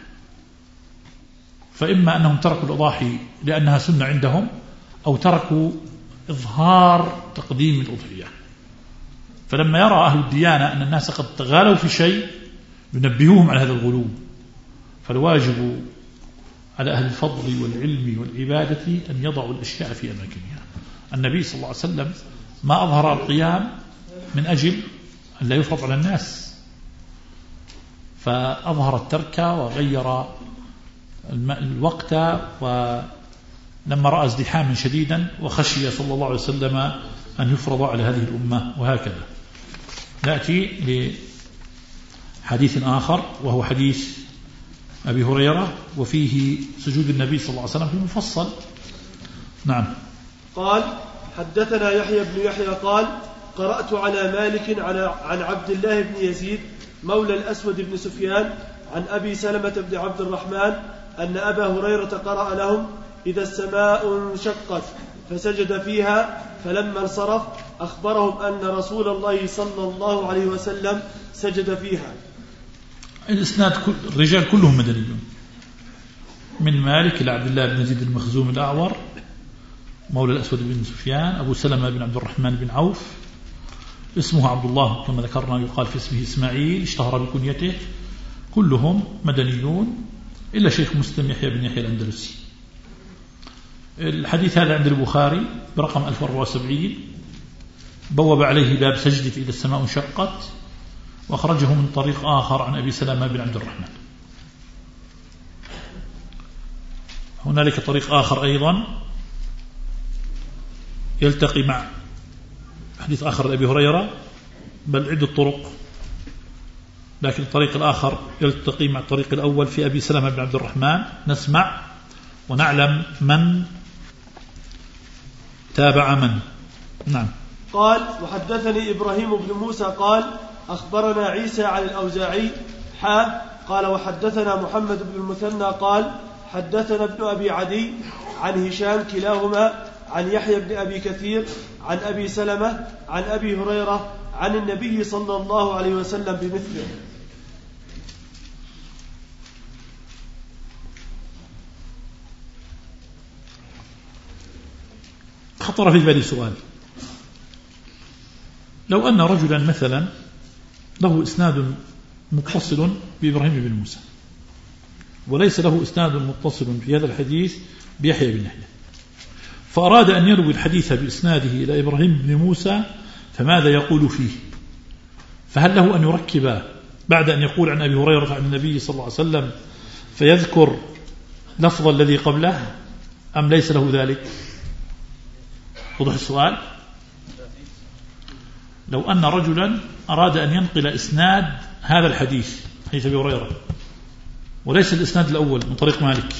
فإما أنهم تركوا الأضاحي لأنها سنة عندهم، أو تركوا إظهار تقديم الأضحية. فلما يرى أهل الديانة أن الناس قد تغالوا في شيء ينبهوهم على هذا الغلو. فالواجب على أهل الفضل والعلم والعبادة أن يضعوا الأشياء في أماكنها. النبي صلى الله عليه وسلم ما أظهر القيام من أجل أن لا يفرض على الناس، فأظهر الترك وغير الوقت، ولما رأى ازدحاما شديدا وخشي صلى الله عليه وسلم أن يفرض على هذه الأمة. وهكذا نأتي لحديث آخر وهو حديث أبي هريرة وفيه سجود النبي صلى الله عليه وسلم في المفصل. نعم. قال حدثنا يحيى بن يحيى قال قرأت على مالك على عن عبد الله بن يزيد مولى الأسود بن سفيان عن أبي سلمة بن عبد الرحمن أن أبا هريرة قرأ لهم إذا السماء انشقت فسجد فيها، فلما انصرف أخبرهم أن رسول الله صلى الله عليه وسلم سجد فيها. الإسناد كل الرجال كلهم مدنيون، من مالك إلى عبد الله بن يزيد المخزومي الأعور مولى الأسود بن سفيان، أبو سلمة بن عبد الرحمن بن عوف اسمه عبد الله كما ذكرنا، يقال في اسمه إسماعيل، اشتهر بكنيته، كلهم مدنيون إلا شيخ مسلم يحيى بن يحيى الأندلسي. الحديث هذا عند البخاري برقم ألف وأربعة وسبعين، بوب عليه باب سجدة إذا السماء انشقت، وأخرجه من طريق آخر عن أبي سلمة بن عبد الرحمن. هنالك طريق آخر أيضا يلتقي مع حديث آخر لأبي هريرة، بل عدة طرق، لكن الطريق الآخر يلتقي مع الطريق الأول في أبي سلمة بن عبد الرحمن. نسمع ونعلم من تابع من. نعم. قال: وحدثني إبراهيم بن موسى قال أخبرنا عيسى عن الأوزاعي حا قال وحدثنا محمد بن المثنى قال حدثنا ابن أبي عدي عن هشام كلاهما عن يحيى بن أبي كثير عن أبي سلمة عن أبي هريرة عن النبي صلى الله عليه وسلم بمثله. خطر في بالي سؤال: لو أن رجلا مثلا له إسناد متصل بإبراهيم بن موسى، وليس له إسناد متصل في هذا الحديث بيحيى بن يحيى، فأراد أن يروي الحديث بإسناده إلى إبراهيم بن موسى، فماذا يقول فيه؟ فهل له أن يركب بعد أن يقول عن أبي هريرة عن النبي صلى الله عليه وسلم فيذكر لفظ الذي قبله، أم ليس له ذلك؟ وضح السؤال. لو أن رجلا أراد أن ينقل إسناد هذا الحديث حديث أبي هريرة، وليس الإسناد الأول من طريق مالك،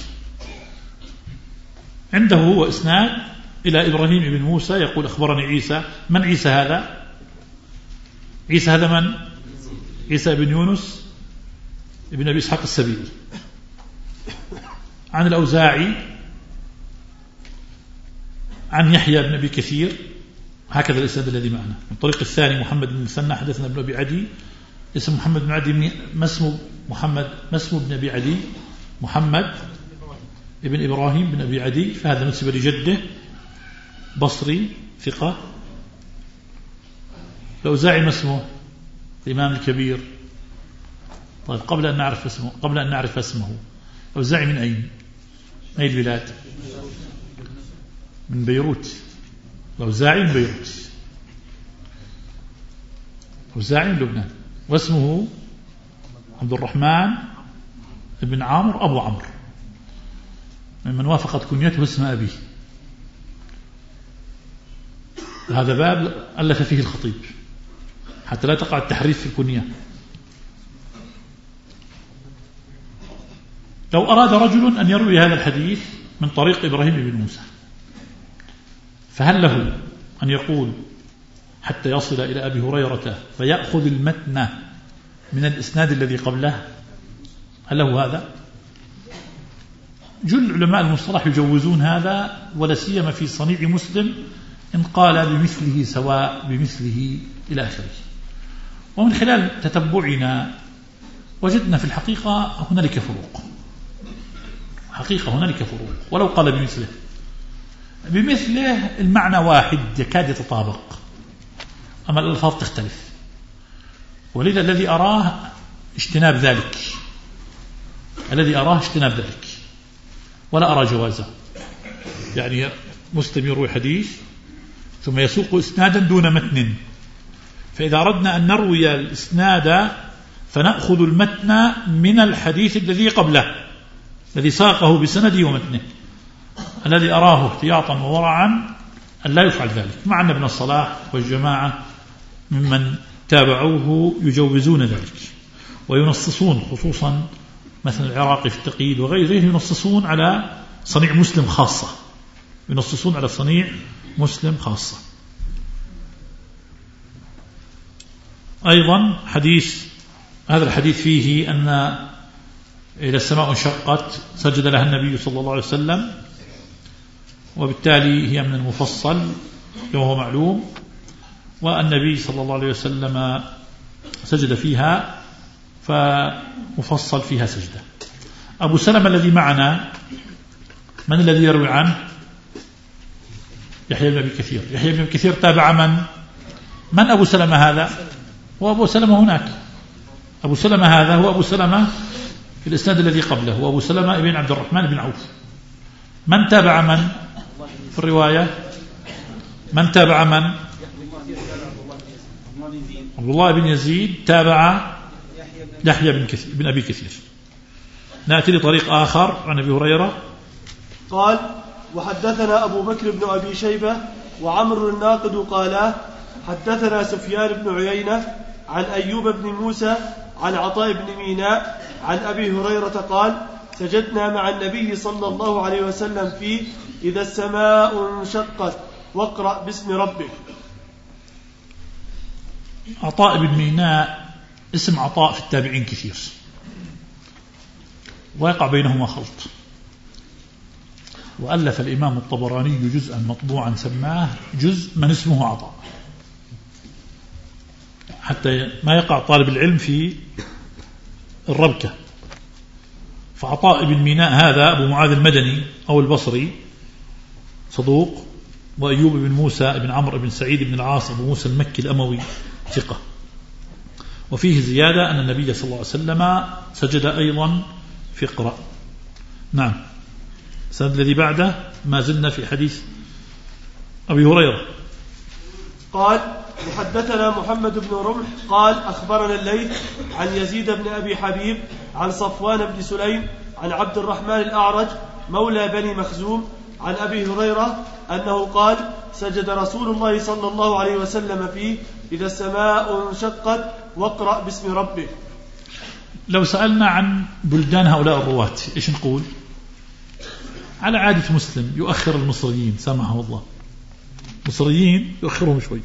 عنده هو إسناد إلى إبراهيم بن موسى يقول أخبرني عيسى. من عيسى هذا؟ عيسى هذا من؟ عيسى بن يونس ابن أبي إسحاق السبيعي. عن الأوزاعي عن يحيى بن أبي كثير، هكذا الإسناد الذي معنا. من طريق الثاني محمد بن المثنى حدثنا ابن أبي عدي، اسم محمد بن عدي، ما اسمه محمد، ما اسمه ابن أبي عدي، محمد ابن إبراهيم بن أبي عدي، فهذا نسب لجده، بصري ثقة. الأوزاعي ما اسمه؟ الإمام الكبير. طيب قبل أن نعرف اسمه قبل أن نعرف اسمه الأوزاعي من أين؟ أي البلاد؟ من بيروت. الأوزاعي من بيروت، الأوزاعي من لبنان، واسمه عبد الرحمن بن عامر أبو عمرو، ممن وافقت كنيته اسم أبيه. هذا باب ألف فيه الخطيب حتى لا تقع التحريف في الكنية. لو أراد رجل أن يروي هذا الحديث من طريق إبراهيم بن موسى، فهل له أن يقول حتى يصل إلى أبي هريرة فيأخذ المتن من الإسناد الذي قبله؟ هل له هذا؟ جل علماء المصطلح يجوزون هذا، ولا سيما في صنيع مسلم إن قال بمثله سواء بمثله إلى آخره. ومن خلال تتبعنا وجدنا في الحقيقة هنالك فروق، حقيقة هنالك فروق، ولو قال بمثله بمثله المعنى واحد يكاد يتطابق، أما الألفاظ تختلف. ولذا الذي أراه اجتناب ذلك، الذي أراه اجتناب ذلك، ولا أرى جوازه. يعني مسلم يروي حديث ثم يسوق إسنادا دون متن، فإذا أردنا أن نروي الإسناد فنأخذ المتن من الحديث الذي قبله الذي ساقه بسنده ومتنه. الذي أراه احتياطا وورعا أن لا يفعل ذلك، مع أن ابن الصلاح والجماعة ممن تابعوه يجوزون ذلك وينصصون، خصوصا مثل العراقي في التقييد وغيره، ينصصون على صنيع مسلم خاصة، ينصصون على صنيع مسلم خاصة. أيضا حديث هذا الحديث فيه أن إذا السماء انشقت سجد لها النبي صلى الله عليه وسلم، وبالتالي هي من المفصل وهو معلوم، والنبي صلى الله عليه وسلم سجد فيها فمفصل فيها سجدة. أبو سلمة الذي معنا من الذي يروي عنه؟ يحيى بن أبي كثير. يحيى بن أبي كثير تابع من؟ من أبو سلمة هذا؟ هو أبو سلمة هناك. أبو سلمة هذا هو أبو سلمة في الإسناد الذي قبله، هو أبو سلمة ابن عبد الرحمن بن عوف. من تابع من في الرواية؟ من تابع من؟ عبد الله بن يزيد تابع يحيى بن, كثير بن أبي كثير. نأتي لطريق آخر عن أبي هريرة قال: وحدثنا أبو بكر بن أبي شيبة وعمر الناقد قالا حدثنا سفيان بن عيينة عن أيوب بن موسى عن عطاء بن ميناء عن أبي هريرة قال: سجدنا مع النبي صلى الله عليه وسلم في إذا السماء انشقت واقرأ باسم ربك. عطاء بن ميناء اسم عطاء في التابعين كثير ويقع بينهما خلط، وألف الإمام الطبراني جزءا مطبوعا سماه جزء من اسمه عطاء، حتى ما يقع طالب العلم في الربكة. فعطاء بن ميناء هذا أبو معاذ المدني أو البصري صدوق، وأيوب بن موسى بن عمرو بن سعيد بن العاص أبو موسى المكي الأموي ثقة. وفيه زيادة أن النبي صلى الله عليه وسلم سجد أيضا في اقرأ. نعم. السند الذي بعده ما زلنا في حديث أبي هريرة. قال: وحدثنا محمد بن رمح قال أخبرنا الليث عن يزيد بن أبي حبيب عن صفوان بن سليم عن عبد الرحمن الأعرج مولى بني مخزوم عن أبي هريرة أنه قال: سجد رسول الله صلى الله عليه وسلم فيه إذا السماء انشقت واقرأ باسم ربك. لو سألنا عن بلدان هؤلاء الرواة إيش نقول؟ على عادة مسلم يؤخر المصريين سامحه الله، مصريين يؤخرهم شوي.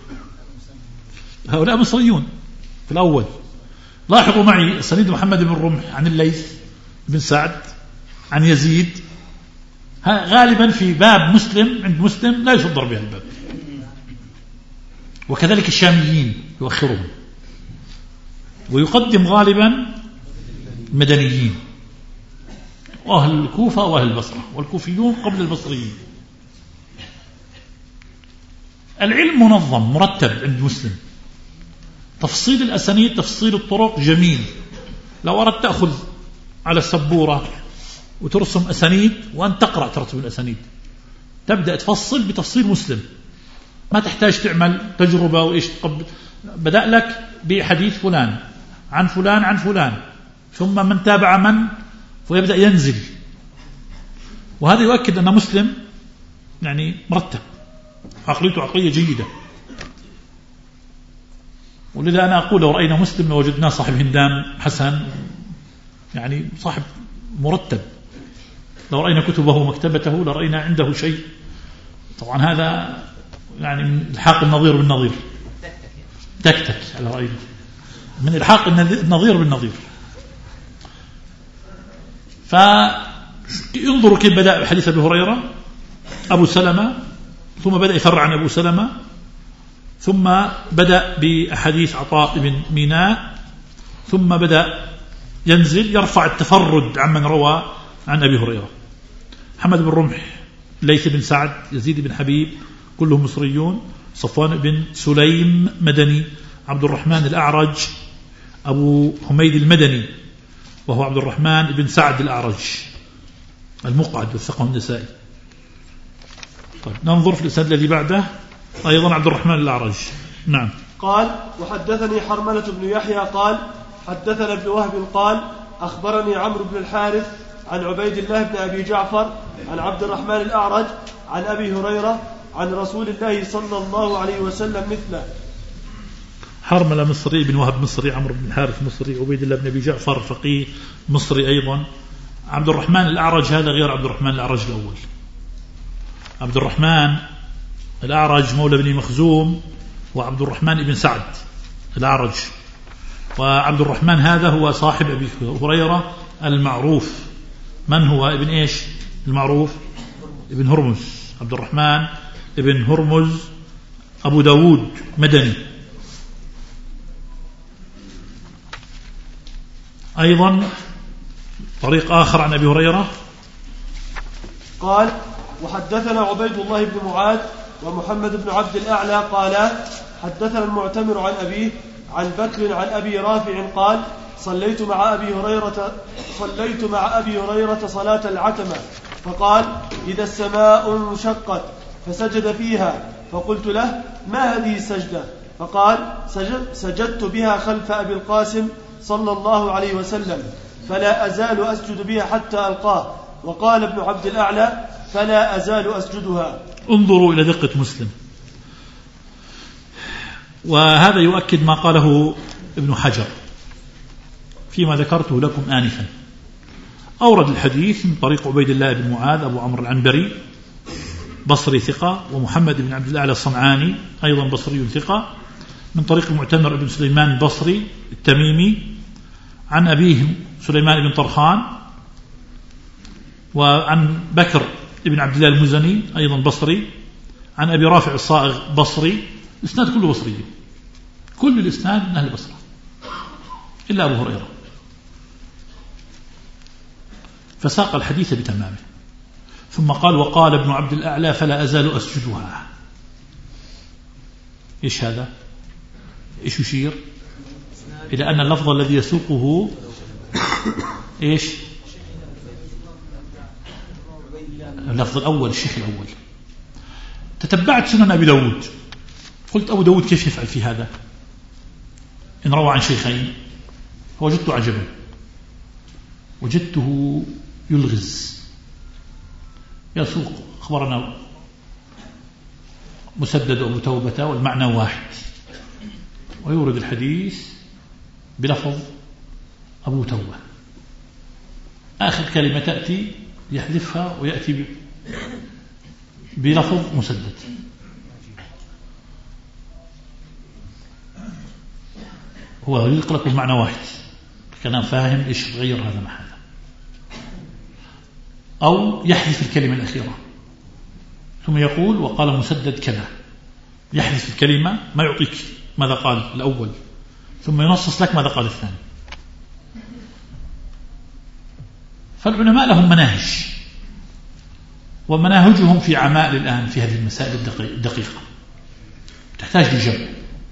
هؤلاء مصريون في الأول. لاحظوا معي سند محمد بن رمح عن الليث بن سعد عن يزيد، غالبا في باب مسلم عند مسلم لا يصدر بها الباب. وكذلك الشاميين يؤخرهم، ويقدم غالبا مدنيين وأهل الكوفة وأهل البصرة، والكوفيون قبل البصريين. العلم منظم مرتب عند مسلم، تفصيل الأسانيد تفصيل الطرق جميل. لو أردت تأخذ على السبورة وترسم أسانيد وأن تقرأ ترتب الأسانيد، تبدأ تفصل بتفصيل مسلم، ما تحتاج تعمل تجربة وإيش تقبل. بدأ لك بحديث فلان عن فلان عن فلان ثم من تابع من، ويبدأ ينزل. وهذا يؤكد أن مسلم يعني مرتب، عقليته عقلية جيدة. ولذا أنا أقول لو رأينا مسلم لوجدناه صاحب هندام حسن، يعني صاحب مرتب. لو رأينا كتبه ومكتبته لرأينا عنده شيء. طبعا هذا يعني من الحاق النظير بالنظير، تكتك على رأينا من الحاق النظير بالنظير. فانظروا كيف بدأ حديث أبي هريرة أبو سلمة، ثم بدأ يفرع عن أبو سلمة، ثم بدأ بأحاديث عطاء بن ميناء، ثم بدأ ينزل يرفع التفرد عمن روى عن أبي هريرة. محمد بن رمح، ليث بن سعد، يزيد بن حبيب كلهم مصريون، صفوان بن سليم مدني، عبد الرحمن الأعرج أبو حميد المدني وهو عبد الرحمن بن سعد الأعرج المقعد والثقة النسائي. طيب ننظر في الإسناد الذي بعده أيضا عبد الرحمن الأعرج. نعم. قال: وحدثني حرملة بن يحيى قال حدثنا ابن وهب قال أخبرني عمرو بن الحارث عن عبيد الله بن أبي جعفر عن عبد الرحمن الأعرج عن أبي هريرة عن رسول الله صلى الله عليه وسلم مثله. حرملة مصري، بن وهب مصري، عمرو بن الحارث مصري، عبيد الله بن أبي جعفر فقيه مصري أيضا. عبد الرحمن الأعرج هذا غير عبد الرحمن الأعرج الأول. عبد الرحمن الأعرج مولى بن مخزوم وعبد الرحمن بن سعد الأعرج، وعبد الرحمن هذا هو صاحب أبي هريرة المعروف. من هو ابن إيش المعروف؟ بن هرمز، عبد الرحمن بن هرمز أبو داود مدني. أيضا طريق آخر عن أبي هريرة قال: وحدثنا عبيد الله بن معاذ ومحمد بن عبد الأعلى قال: حدثنا المعتمر عن أبيه عن بكر عن أبي رافع قال: صليت مع أبي هريرة صليت مع أبي هريرة صلاة العتمة، فقال: إذا السماء انشقت، فسجد فيها، فقلت له: ما هذه السجدة؟ فقال: سجد سجدت بها خلف أبي القاسم صلى الله عليه وسلم، فلا أزال أسجد بها حتى ألقاه. وقال ابن عبد الأعلى: فلا أزال أسجدها. انظروا إلى دقة مسلم، وهذا يؤكد ما قاله ابن حجر فيما ذكرته لكم آنفا. أورد الحديث من طريق عبيد الله بن معاذ أبو عمرو العنبري بصري ثقة، ومحمد بن عبد الأعلى الصنعاني أيضا بصري ثقة، من طريق المعتمر بن سليمان البصري التميمي عن أبيه سليمان بن طرخان، وعن بكر بن عبد الله المزني أيضا بصري، عن أبي رافع الصائغ بصري. الإسناد كله بصري، كل الإسناد من أهل البصرة إلا أبو هريرة، فساق الحديث بتمامه. ثم قال: وقال ابن عبد الأعلى: فلا أزال أسجدها. إيش هذا؟ إيش يشير؟ إلى أن اللفظ الذي يسوقه إيش؟ اللفظ الأول، الشيخ الأول. تتبعت سنن أبي داود، قلت: أبو داود كيف يفعل في هذا إن روى عن شيخين؟ فوجدت عجبا، وجدته يلغز، يسوق أخبرنا مسدد أبو توبة والمعنى واحد، ويورد الحديث بلفظ أبو توبة، آخر كلمة تأتي يحذفها ويأتي بلفظ مسدد. هو يلقى لكم معنى واحد، كان فاهم إيش غير هذا مع هذا، أو يحذف الكلمة الأخيرة ثم يقول: وقال مسدد كذا، يحذف الكلمة، ما يعطيك ماذا قال الأول ثم ينصص لك ماذا قال الثاني. فالعلماء لهم مناهج، ومناهجهم في عمال الآن في هذه المسائل الدقيقة تحتاج لجمع.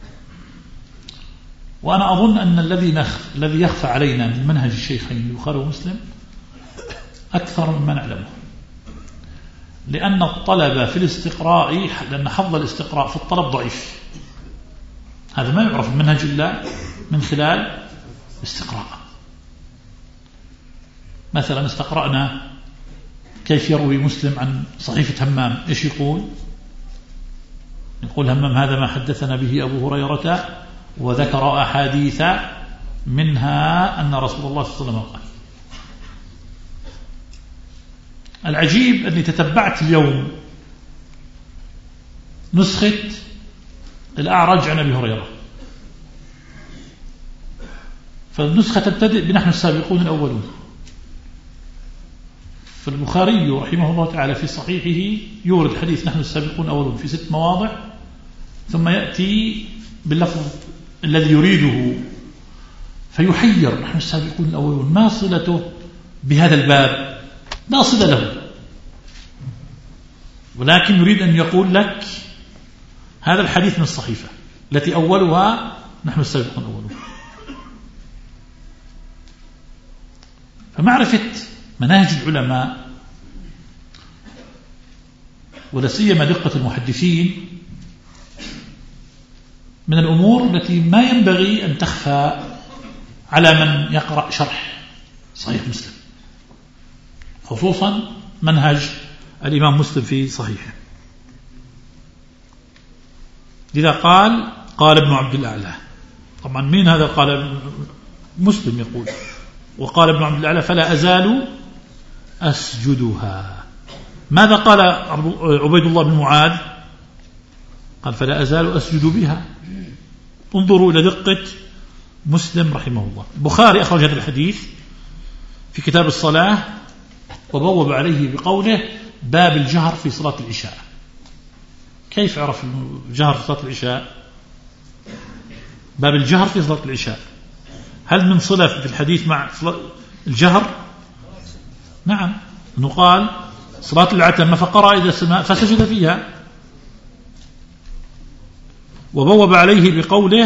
وأنا أظن أن الذي نخ... الذي يخفى علينا من منهج الشيخين البخاري ومسلم أكثر مما نعلمه، لأن الطلب في الاستقراء، لأن حظ الاستقراء في الطلب ضعيف، هذا ما يعرف المنهج إلا من خلال استقراء. مثلا استقرأنا كيف يروي مسلم عن صحيفة همام، إيش يقول؟ يقول همام: هذا ما حدثنا به أبو هريرة، وذكر أحاديث منها أن رسول الله صلى الله عليه وسلم قال. العجيب أني تتبعت اليوم نسخة الأعرج عن أبي هريرة، فالنسخة تبتدئ بنحن السابقون الأولون. فالبخاري رحمه الله تعالى في صحيحه يورد حديث نحن السابقون الأولون في ست مواضع، ثم يأتي باللفظ الذي يريده فيحير: نحن السابقون الأولون ما صلته بهذا الباب؟ لا صلة له، ولكن يريد أن يقول لك هذا الحديث من الصحيفة التي أولها نحن السابقون الأولون. فمعرفة مناهج العلماء ولا سيما دقة المحدثين من الأمور التي ما ينبغي أن تخفى على من يقرأ شرح صحيح مسلم، خصوصا منهج الإمام مسلم في صحيحه. لذا قال قال ابن عبد الأعلى. طبعا مين هذا؟ قال مسلم يقول: وقال ابن عبد الأعلى: فلا أزال أسجدها. ماذا قال عبيد الله بن معاذ؟ قال: فلا أزال أسجد بها. انظروا إلى دقة مسلم رحمه الله. البخاري أخرج هذا الحديث في كتاب الصلاة وبوب عليه بقوله: باب الجهر في صلاة العشاء. كيف عرف الجهر في صلاة العشاء؟ باب الجهر في صلاة العشاء، هل من صلة في الحديث مع الجهر؟ نعم، أنه قال صلاة العتمة فقرأ إذا السماء فسجد فيها، وبوب عليه بقوله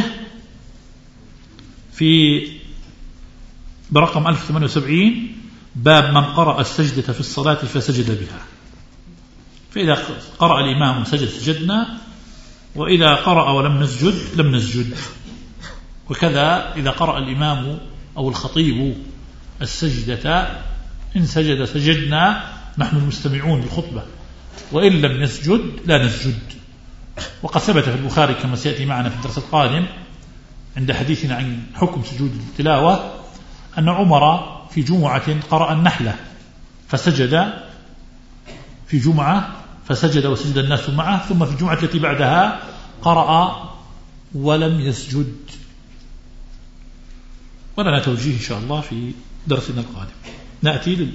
في برقم ألف وثمانية وسبعين باب من قرأ السجدة في الصلاة فسجد بها. فإذا قرأ الإمام سجد سجدنا، وإذا قرأ ولم نسجد لم نسجد. وكذا إذا قرأ الإمام أو الخطيب السجدة إن سجد سجدنا نحن المستمعون للخطبة، وإن لم نسجد لا نسجد. وقد ثبت في البخاري كما سيأتي معنا في الدرس القادم عند حديثنا عن حكم سجود التلاوة أن عمر في جمعة قرأ النحلة فسجد في جمعة فسجد وسجد الناس معه، ثم في الجمعة التي بعدها قرأ ولم يسجد. ولنا توجيه إن شاء الله في درسنا القادم. نأتي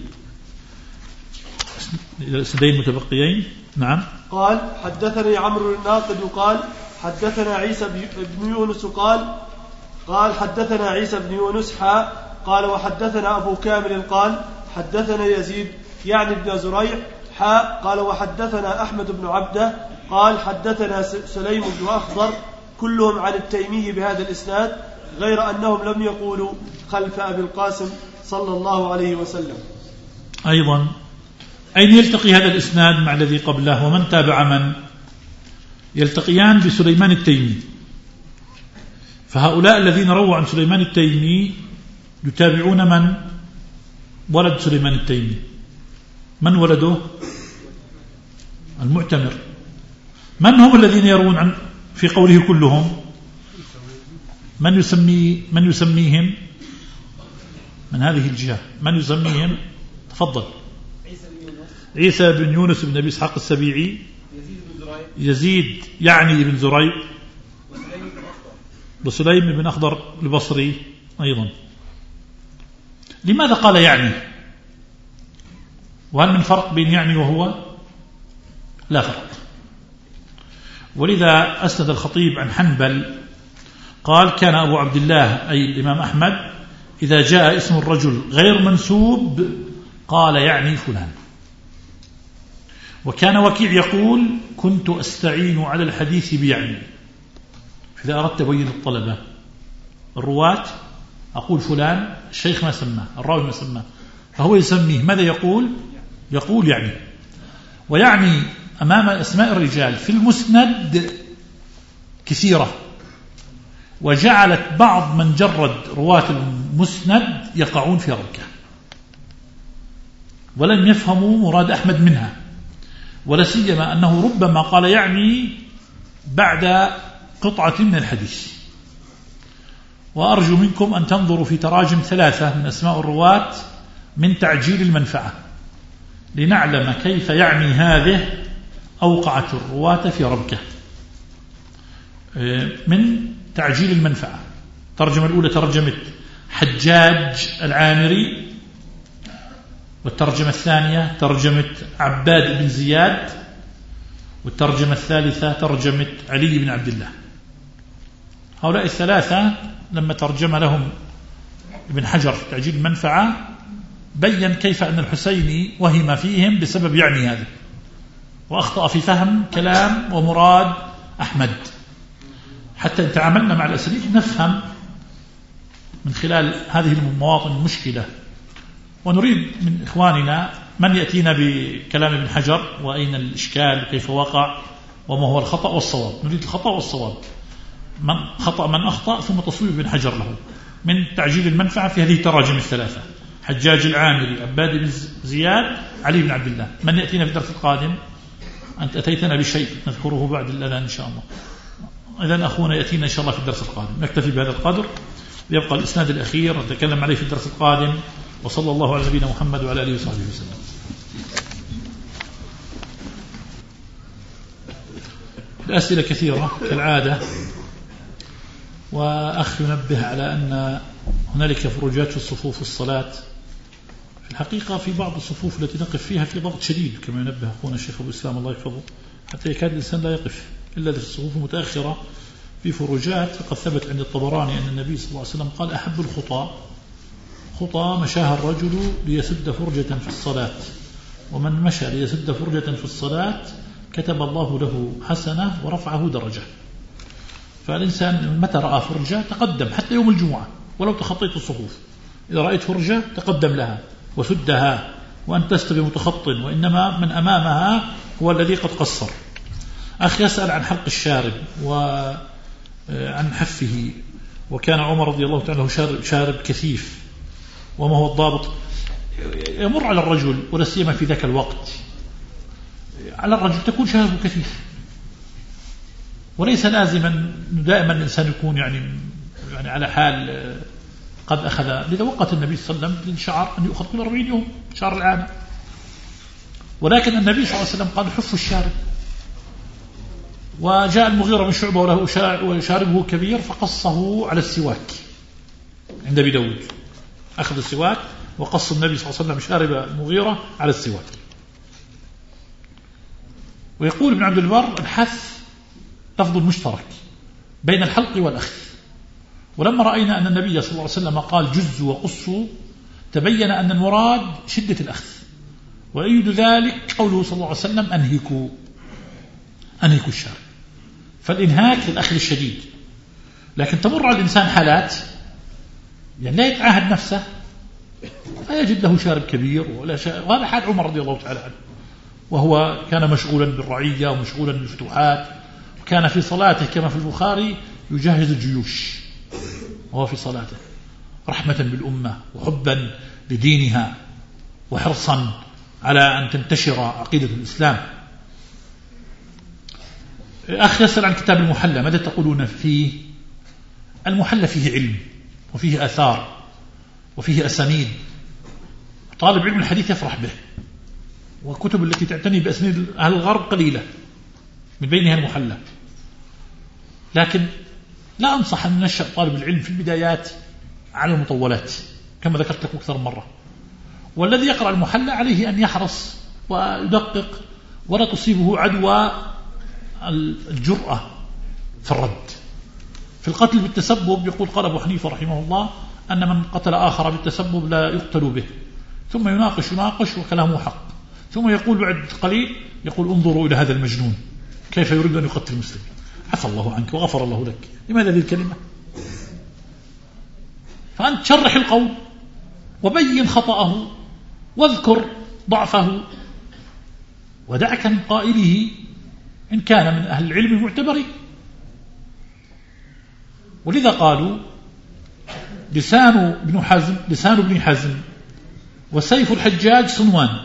للسدين المتبقيين. نعم. قال حدثني عمرو الناقد قال حدثنا عيسى بن يونس قال قال حدثنا عيسى بن يونس حاء قال وحدثنا أبو كامل قال حدثنا يزيد يعني ابن زريع حاء قال وحدثنا أحمد بن عبده قال حدثنا سليم بن أخضر كلهم عن التيمي بهذا الإسناد غير أنهم لم يقولوا خلف أبي القاسم صلى الله عليه وسلم. أيضا أين يلتقي هذا الإسناد مع الذي قبله ومن تابع من؟ يلتقيان بسليمان التيمي. فهؤلاء الذين رووا عن سليمان التيمي يتابعون من؟ ولد سليمان التيمي. من ولده؟ المعتمر. من هم الذين يروون عن في قوله كلهم؟ من يسمي من يسميهم من هذه الجهة؟ من يسميهم؟ تفضل. عيسى بن يونس بن أبي إسحاق السبيعي، يزيد يعني ابن زريع، وسليم بن أخضر البصري أيضا. لماذا قال يعني؟ وهل من فرق بين يعني وهو؟ لا فرق. ولذا أسند الخطيب عن حنبل قال كان أبو عبد الله أي الإمام أحمد إذا جاء اسم الرجل غير منسوب قال يعني فلان. وكان وكيع يقول كنت أستعين على الحديث بيعني. إذا أردت تبين الطلبة الرواة أقول فلان، الشيخ ما سماه، الراوي ما سماه، فهو يسميه. ماذا يقول؟ يقول يعني. ويعني أمام أسماء الرجال في المسند كثيرة، وجعلت بعض من جرد رواة المسند يقعون في ركة ولم يفهموا مراد أحمد منها، ولا سيما أنه ربما قال يعني بعد قطعة من الحديث. وأرجو منكم أن تنظروا في تراجم ثلاثة من أسماء الرواة من تعجيل المنفعة لنعلم كيف يعني هذه أوقعت الرواة في ربكة. من تعجيل المنفعة الترجمة الأولى ترجمة حجاج العامري، والترجمة الثانية ترجمة عباد بن زياد، والترجمة الثالثة ترجمة علي بن عبد الله. هؤلاء الثلاثة لما ترجم لهم ابن حجر في تعجيل المنفعة بيّن كيف أن الحسيني وهم فيهم بسبب يعني هذا، وأخطأ في فهم كلام ومراد أحمد. حتى إن تعاملنا مع الأساليب نفهم من خلال هذه المواطن المشكلة، ونريد من إخواننا من يأتينا بكلام ابن حجر وأين الإشكال وكيف وقع وما هو الخطأ والصواب. نريد الخطأ والصواب، من خطأ من أخطأ، ثم تصويب ابن حجر له من تعجيل المنفعة في هذه التراجم الثلاثة: حجاج العامري، عباد بن زياد، علي بن عبد الله. من يأتينا في الدرس القادم؟ أنت أتيتنا بشيء نذكره بعد الأذان إن شاء الله. إذن أخونا يأتينا إن شاء الله في الدرس القادم. نكتفي بهذا القدر، ويبقى الإسناد الأخير نتكلم عليه في الدرس القادم. وصلى الله على نبينا محمد وعلى آله وصحبه وسلم. الأسئلة كثيرة كالعادة، وأخ ينبه على أن هنالك فروجات في الصفوف الصلاة الحقيقة في بعض الصفوف التي نقف فيها في ضغط شديد كما ينبه أخونا الشيخ أبو الإسلام الله يحفظه، حتى يكاد الإنسان لا يقف إلا في الصفوف المتأخرة في فروجات. فقد ثبت عند الطبراني أن النبي صلى الله عليه وسلم قال: أحب الخطى خطى مشاها الرجل ليسد فرجة في الصلاة، ومن مشى ليسد فرجة في الصلاة كتب الله له حسنة ورفعه درجة. فالإنسان متى رأى فرجة تقدم حتى يوم الجمعة ولو تخطيت الصفوف، إذا رأيت فرجة تقدم لها وسدها، وأن تستوي متخط، وإنما من أمامها هو الذي قد قصر. أخي يسأل عن حلق الشارب وعن حفه، وكان عمر رضي الله تعالى شارب, شارب كثيف، وما هو الضابط؟ يمر على الرجل ولا سيما في ذاك الوقت على الرجل تكون شاربه كثيف، وليس لازما دائما الإنسان يكون يعني يعني على حال قد أخذ. لذا وقت النبي صلى الله عليه وسلم للشعر أن يؤخذ كل أربعين يوم شعر العام، ولكن النبي صلى الله عليه وسلم قال: حف الشارب. وجاء المغيرة من شعبة وله شاربه كبير فقصه على السواك عند أبي داود، أخذ السواك وقص النبي صلى الله عليه وسلم شارب المغيرة على السواك. ويقول ابن عبد البر: الحث لفظ مشترك بين الحلق والأخذ، ولما رأينا أن النبي صلى الله عليه وسلم قال: جزوا وقصوا، تبين أن المراد شدة الأخذ، ويؤيد ذلك قوله صلى الله عليه وسلم: أنهكوا أنهكوا الشارب. فالإنهاك للأخذ الشديد، لكن تمر على الإنسان حالات يعني لا يتعاهد نفسه فيجد له شارب كبير ولا شارب. وهذا حال عمر رضي الله تعالى عنه، وهو كان مشغولا بالرعية ومشغولا بالفتوحات، وكان في صلاته كما في البخاري يجهز الجيوش وهو في صلاته رحمة بالأمة وحبا لدينها وحرصا على أن تنتشر عقيدة الإسلام. أخي يسأل عن كتاب المحلى: ماذا تقولون فيه؟ المحلى فيه علم وفيه آثار وفيه أسانيد، طالب علم الحديث يفرح به، وكتب التي تعتني بأسانيد أهل الغرب قليلة من بينها المحلى. لكن لا أنصح أن ننشأ طالب العلم في البدايات على المطولات كما ذكرت لكم أكثر مرة، والذي يقرأ المحلى عليه أن يحرص ويدقق ولا تصيبه عدوى الجرأة في الرد. في القتل بالتسبب يقول قال أبو حنيفة رحمه الله أن من قتل آخر بالتسبب لا يقتل به، ثم يناقش يناقش وكلامه حق، ثم يقول بعد قليل يقول: انظروا إلى هذا المجنون كيف يريد أن يقتل المسلم، عفى الله عنك وغفر الله لك. لماذا هذه الكلمة؟ فأنت شرح القول وبين خطأه واذكر ضعفه، ودعك من قائله إن كان من أهل العلم المعتبرين. ولذا قالوا: لسان ابن حزم لسان ابن حزم وسيف الحجاج صنوان،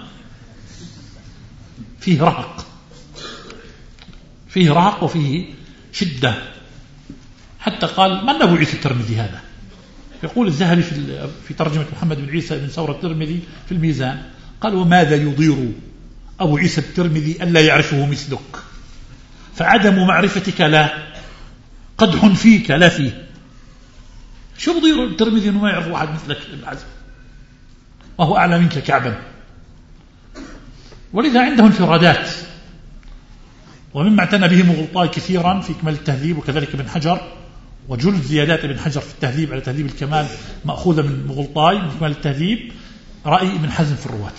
فيه رهق فيه رهق وفيه شدة. حتى قال: من أبو عيسى الترمذي هذا؟ يقول الذهبي في في ترجمة محمد بن عيسى بن ثور الترمذي في الميزان، قال: وماذا يضير أبو عيسى الترمذي ألا يعرفه مثلك، فعدم معرفتك لا قدح فيك لا فيه. شو بضير الترمذي أنه ما يعرف واحد مثلك ابن حزم وهو أعلى منك كعبا؟ ولذا عنده انفرادات، ومما اعتنى به مغلطاي كثيرا في إكمال التهذيب، وكذلك ابن حجر، وجل زيادات ابن حجر في التهذيب على تهذيب الكمال مأخوذة من مغلطاي من إكمال التهذيب، رأي ابن حزم في الرواة،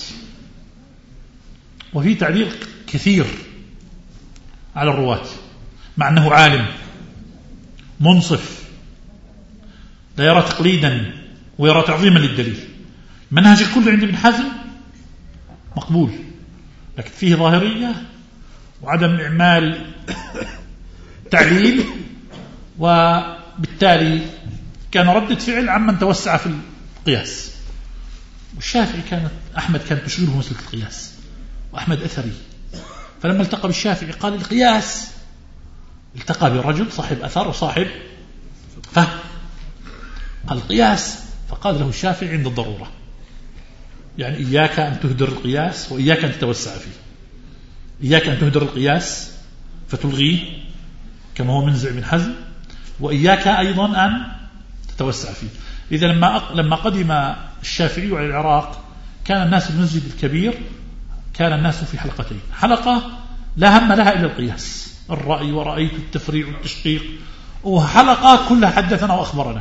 وفي تعليق كثير على الرواة، مع أنه عالم منصف لا يرى تقليدا ويرى تعظيما للدليل. منهج الكل عند ابن حزم مقبول، لكن فيه ظاهرية وعدم إعمال تعليل، وبالتالي كان ردة فعل عمن توسع في القياس. والشافعي كانت أحمد كانت تشغله مسألة القياس، وأحمد أثري، فلما التقى بالشافعي قال: القياس. التقى بالرجل صاحب أثر وصاحب فهم، قال: القياس. فقال له الشافعي: عند الضرورة، يعني إياك أن تهدر القياس وإياك أن تتوسع فيه. إياك أن تهدر القياس فتلغيه كما هو منزع بن حزم، وإياك أيضا أن تتوسع فيه. إذا لما لما قدم الشافعي على العراق كان الناس في المسجد الكبير، كان الناس في حلقتين، حلقة لا هم لها إلا القياس، الرأي ورأيت التفريع والتشقيق، وحلقة كلها حدثنا وأخبرنا.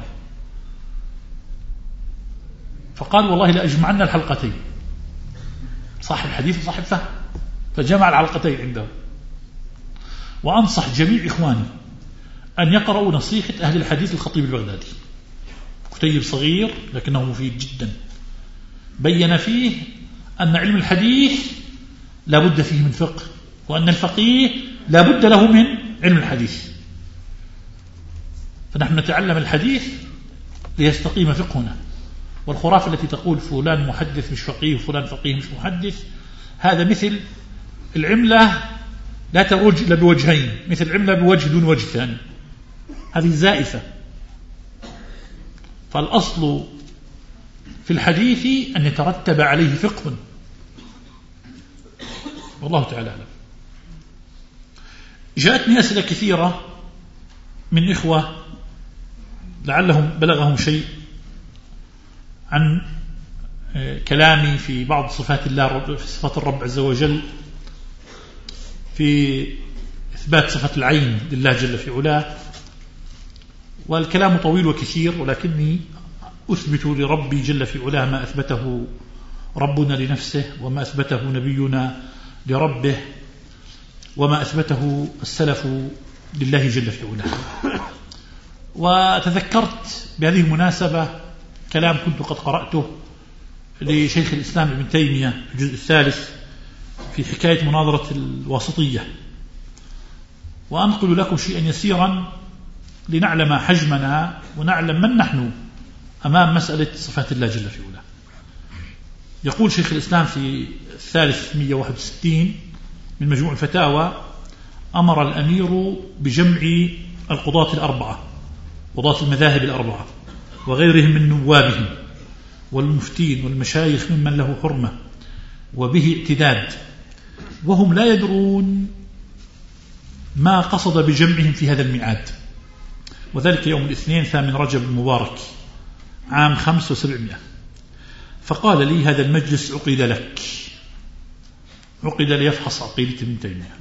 فقال والله لأجمعنا الحلقتين، صاحب حديث وصاحب فهم، فجمع الحلقتين عنده. وأنصح جميع إخواني أن يقرأوا نصيحة أهل الحديث الخطيب البغدادي، كتيب صغير لكنه مفيد جدا، بين فيه أن علم الحديث لا بد فيه من فقه، وأن الفقيه لا بد له من علم الحديث. فنحن نتعلم الحديث ليستقيم فقهنا. والخرافة التي تقول فلان محدث مش فقيه وفلان فقيه مش محدث، هذا مثل العملة لا تروج إلا بوجهين، مثل العملة بوجه دون وجه ثاني، هذه زائفة. فالأصل في الحديث أن يترتب عليه فقه، والله تعالى أعلم. جاءتني أسئلة كثيرة من إخوة لعلهم بلغهم شيء عن كلامي في بعض صفات الله، في صفات الرب عز وجل، في إثبات صفة العين لله جل في علاه. والكلام طويل وكثير، ولكني أثبت لربي جل في علاه ما أثبته ربنا لنفسه، وما أثبته نبينا لربه، وما أثبته السلف لله جل في علاه. وتذكرت بهذه المناسبة كلام كنت قد قرأته لشيخ الإسلام ابن تيمية في الجزء الثالث في حكاية مناظرة الواسطية، وأنقل لكم شيئا يسيرا لنعلم حجمنا ونعلم من نحن أمام مسألة صفات الله جل في علاه. يقول شيخ الإسلام في الثالث مئة وواحد وستين من مجموع الفتاوى: أمر الأمير بجمع القضاة الأربعة، قضاة المذاهب الأربعة وغيرهم من نوابهم والمفتين والمشايخ ممن له حرمة وبه اعتداد، وهم لا يدرون ما قصد بجمعهم في هذا الميعاد، وذلك يوم الاثنين ثامن رجب المبارك عام خمس وسبعمائة. فقال لي: هذا المجلس عقد لك، عقد ليفحص عقيدة ابن تيمية.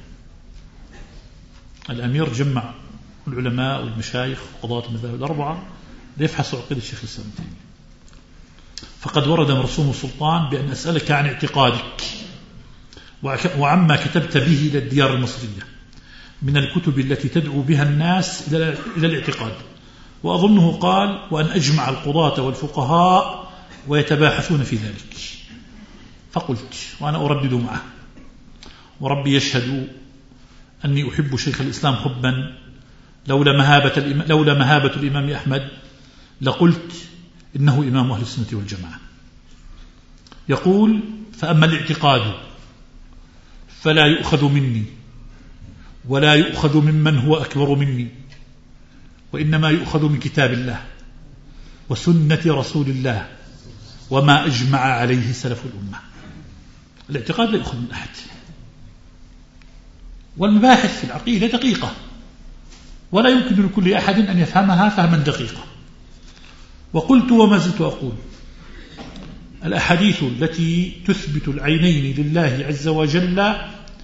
الأمير جمع العلماء والمشايخ وقضاة المذاهب الأربعة ليفحصوا عقيدة الشيخ الإسلام ابن تيمية. فقد ورد مرسوم السلطان بأن أسألك عن اعتقادك وعما كتبت به إلى الديار المصرية من الكتب التي تدعو بها الناس إلى الاعتقاد، وأظنه قال: وأن أجمع القضاة والفقهاء ويتباحثون في ذلك. فقلت وأنا أردد معه، وربي يشهد أني أحب شيخ الإسلام حبا لولا مهابة, لولا مهابة الإمام أحمد لقلت إنه إمام أهل السنة والجماعة. يقول: فأما الاعتقاد فلا يؤخذ مني ولا يؤخذ ممن هو أكبر مني، وإنما يؤخذ من كتاب الله وسنة رسول الله وما أجمع عليه سلف الأمة. الاعتقاد لا يؤخذ من أحد، والمباحث في العقيدة دقيقة، ولا يمكن لكل أحد أن يفهمها فهما دقيقا. وقلت وما زلت أقول: الأحاديث التي تثبت العينين لله عز وجل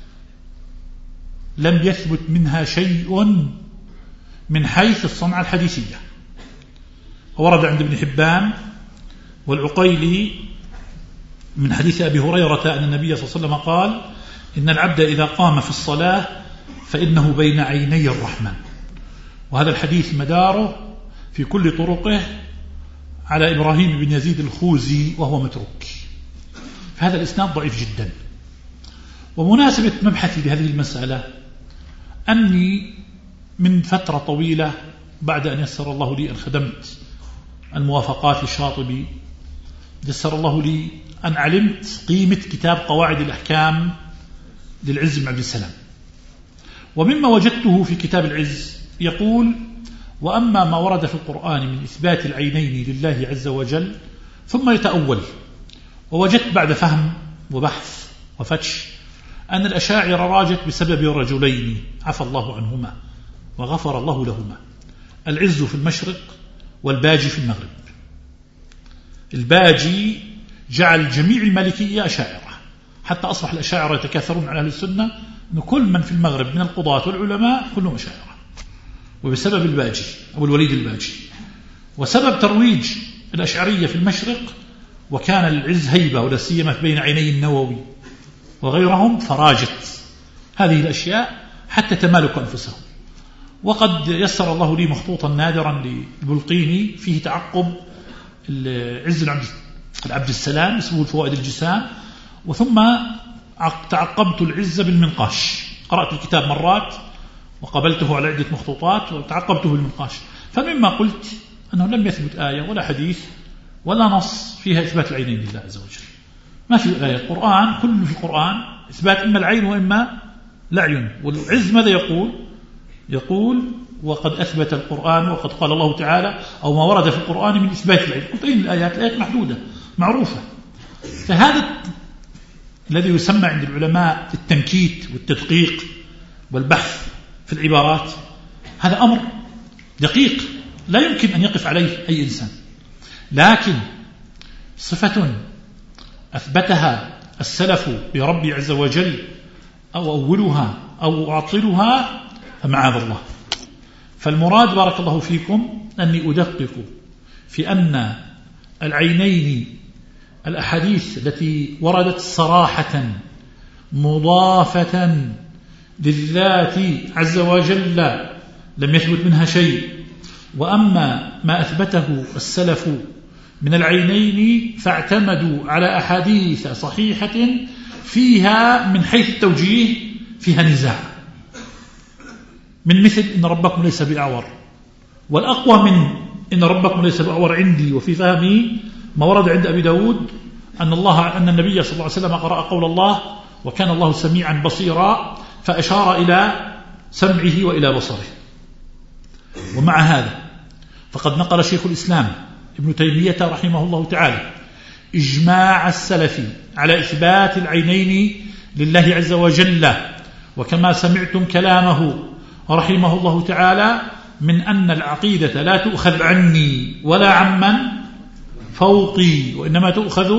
لم يثبت منها شيء من حيث الصنعة الحديثية. ورد عند ابن حبان والعقيلي من حديث أبي هريرة أن النبي صلى الله عليه وسلم قال: إن العبد إذا قام في الصلاة فإنه بين عيني الرحمن. وهذا الحديث مداره في كل طرقه على إبراهيم بن يزيد الخوزي وهو متروك، فهذا الإسناد ضعيف جدا. ومناسبة مبحثي لهذه المسألة أني من فترة طويلة بعد أن يسر الله لي أن خدمت الموافقات للشاطبي، يسر الله لي أن علمت قيمة كتاب قواعد الأحكام للعز بن عبد السلام. ومما وجدته في كتاب العز يقول: وأما ما ورد في القرآن من إثبات العينين لله عز وجل ثم يتأول. ووجدت بعد فهم وبحث وفتش أن الأشاعرة راجت بسبب رجلين عفى الله عنهما وغفر الله لهما، العز في المشرق والباجي في المغرب. الباجي جعل جميع المالكية أشاعرة، حتى أصبح الأشاعرة يتكاثرون على أهل السنة، أن كل من في المغرب من القضاة والعلماء كلهم أشاعرة، وبسبب الباجي أو الوليد الباجي. وسبب ترويج الأشعرية في المشرق، وكان العز هيبة ولا سيما بين عيني النووي وغيرهم، فراجت هذه الأشياء حتى تمالك أنفسهم. وقد يسر الله لي مخطوطا نادرا للبلقيني فيه تعقب العز العبد السلام اسمه الفوائد الجسام، وثم تعقبت العز بالمنقاش، قرأت الكتاب مرات وقبلته على عدة مخطوطات وتعقبته بالمنقاش. فمما قلت أنه لم يثبت آية ولا حديث ولا نص فيها إثبات العينين لله عز وجل. ما في آية. القرآن كله في القرآن إثبات إما العين وإما العين. والعز ماذا يقول؟ يقول وقد أثبت القرآن وقد قال الله تعالى أو ما ورد في القرآن من إثبات العين. قلت أين الآيات؟ الآيات محدودة معروفة. فهذا الذي يسمى عند العلماء التنكيت والتدقيق والبحث في العبارات، هذا أمر دقيق لا يمكن أن يقف عليه أي إنسان. لكن صفة أثبتها السلف بربي عز وجل أو أولها أو أعطلها فمعاذ الله. فالمراد بارك الله فيكم أني أدقق في أن العينين الأحاديث التي وردت صراحة مضافة للذات عز وجل لم يثبت منها شيء. وأما ما أثبته السلف من العينين فاعتمدوا على أحاديث صحيحة فيها من حيث التوجيه فيها نزاع، من مثل إن ربكم ليس بأعور، والأقوى من إن ربكم ليس بأعور عندي وفي فهمي ما ورد عند أبي داود أن الله أن النبي صلى الله عليه وسلم قرأ قول الله وكان الله سميعا بصيرا فأشار إلى سمعه وإلى بصره. ومع هذا فقد نقل شيخ الإسلام ابن تيمية رحمه الله تعالى إجماع السلف على إثبات العينين لله عز وجل، وكما سمعتم كلامه رحمه الله تعالى من أن العقيدة لا تؤخذ عني ولا عمن فوقي، وإنما تؤخذ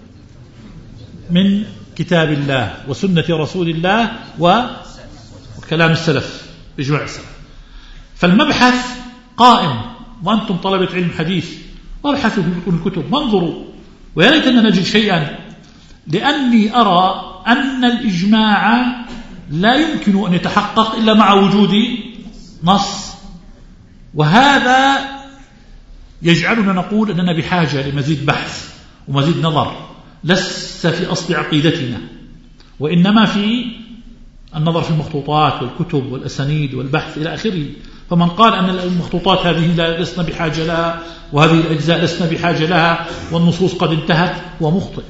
من كتاب الله وسنة رسول الله وكلام السلف إجماع السلف. فالمبحث قائم، وأنتم طلبة علم حديث وابحثوا في الكتب وانظروا، ويا ليتنا نجد شيئا، لأني أرى أن الإجماع لا يمكن أن يتحقق إلا مع وجود نص، وهذا يجعلنا نقول أننا بحاجة لمزيد بحث ومزيد نظر، ليس في أصل عقيدتنا وإنما في النظر في المخطوطات والكتب والأسانيد والبحث إلى آخره. فمن قال أن المخطوطات هذه لسنا بحاجة لها وهذه الأجزاء لسنا بحاجة لها والنصوص قد انتهت هو مخطئ.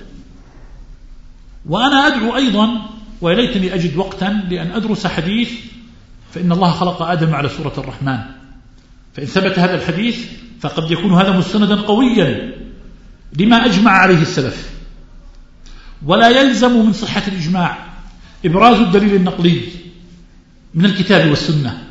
وأنا أدعو أيضا وليتني أجد وقتا لأن أدرس حديث فإن الله خلق آدم على سورة الرحمن، فإن ثبت هذا الحديث فقد يكون هذا مستندا قويا لما أجمع عليه السلف، ولا يلزم من صحة الإجماع إبراز الدليل النقلي من الكتاب والسنة.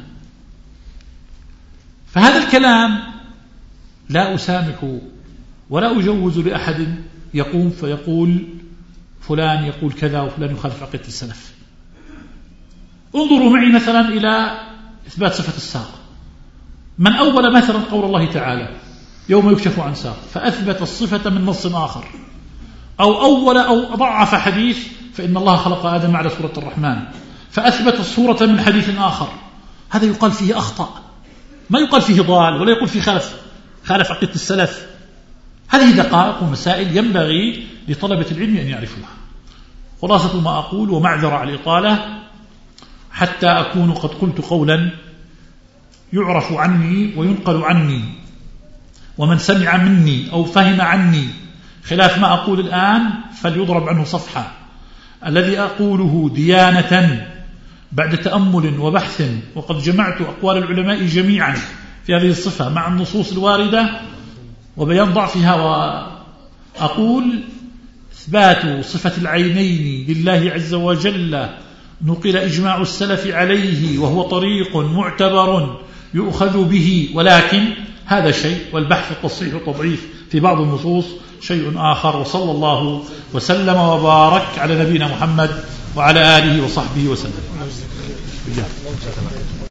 فهذا الكلام لا أسامح ولا أجوز لأحد يقوم فيقول فلان يقول كذا وفلان يخالف عقيدة السلف. انظروا معي مثلا إلى إثبات صفة الساق. من أول مثلا قول الله تعالى يوم يكشف عن ساق فأثبت الصفة من نص آخر، أو أول أو ضعف حديث فإن الله خلق آدم على سورة الرحمن فأثبت الصورة من حديث آخر، هذا يقال فيه أخطأ، ما يقال فيه ضال ولا يقول فيه خالف خالف عقيدة السلف. هذه دقائق ومسائل ينبغي لطلبة العلم أن يعرفوها. خلاصة ما أقول ومعذرة على الإطالة حتى أكون قد قلت قولا يعرف عني وينقل عني، ومن سمع مني أو فهم عني خلاف ما أقول الآن فليضرب عنه صفحة. الذي أقوله ديانة بعد تأمل وبحث، وقد جمعت أقوال العلماء جميعا في هذه الصفة مع النصوص الواردة وبيان ضعفها، وأقول إثبات صفة العينين لله عز وجل نقل إجماع السلف عليه وهو طريق معتبر يؤخذ به، ولكن هذا شيء، والبحث في التصحيح والتضعيف في بعض النصوص شيء آخر. وصلى الله وسلم وبارك على نبينا محمد وعلى آله وصحبه وسلم.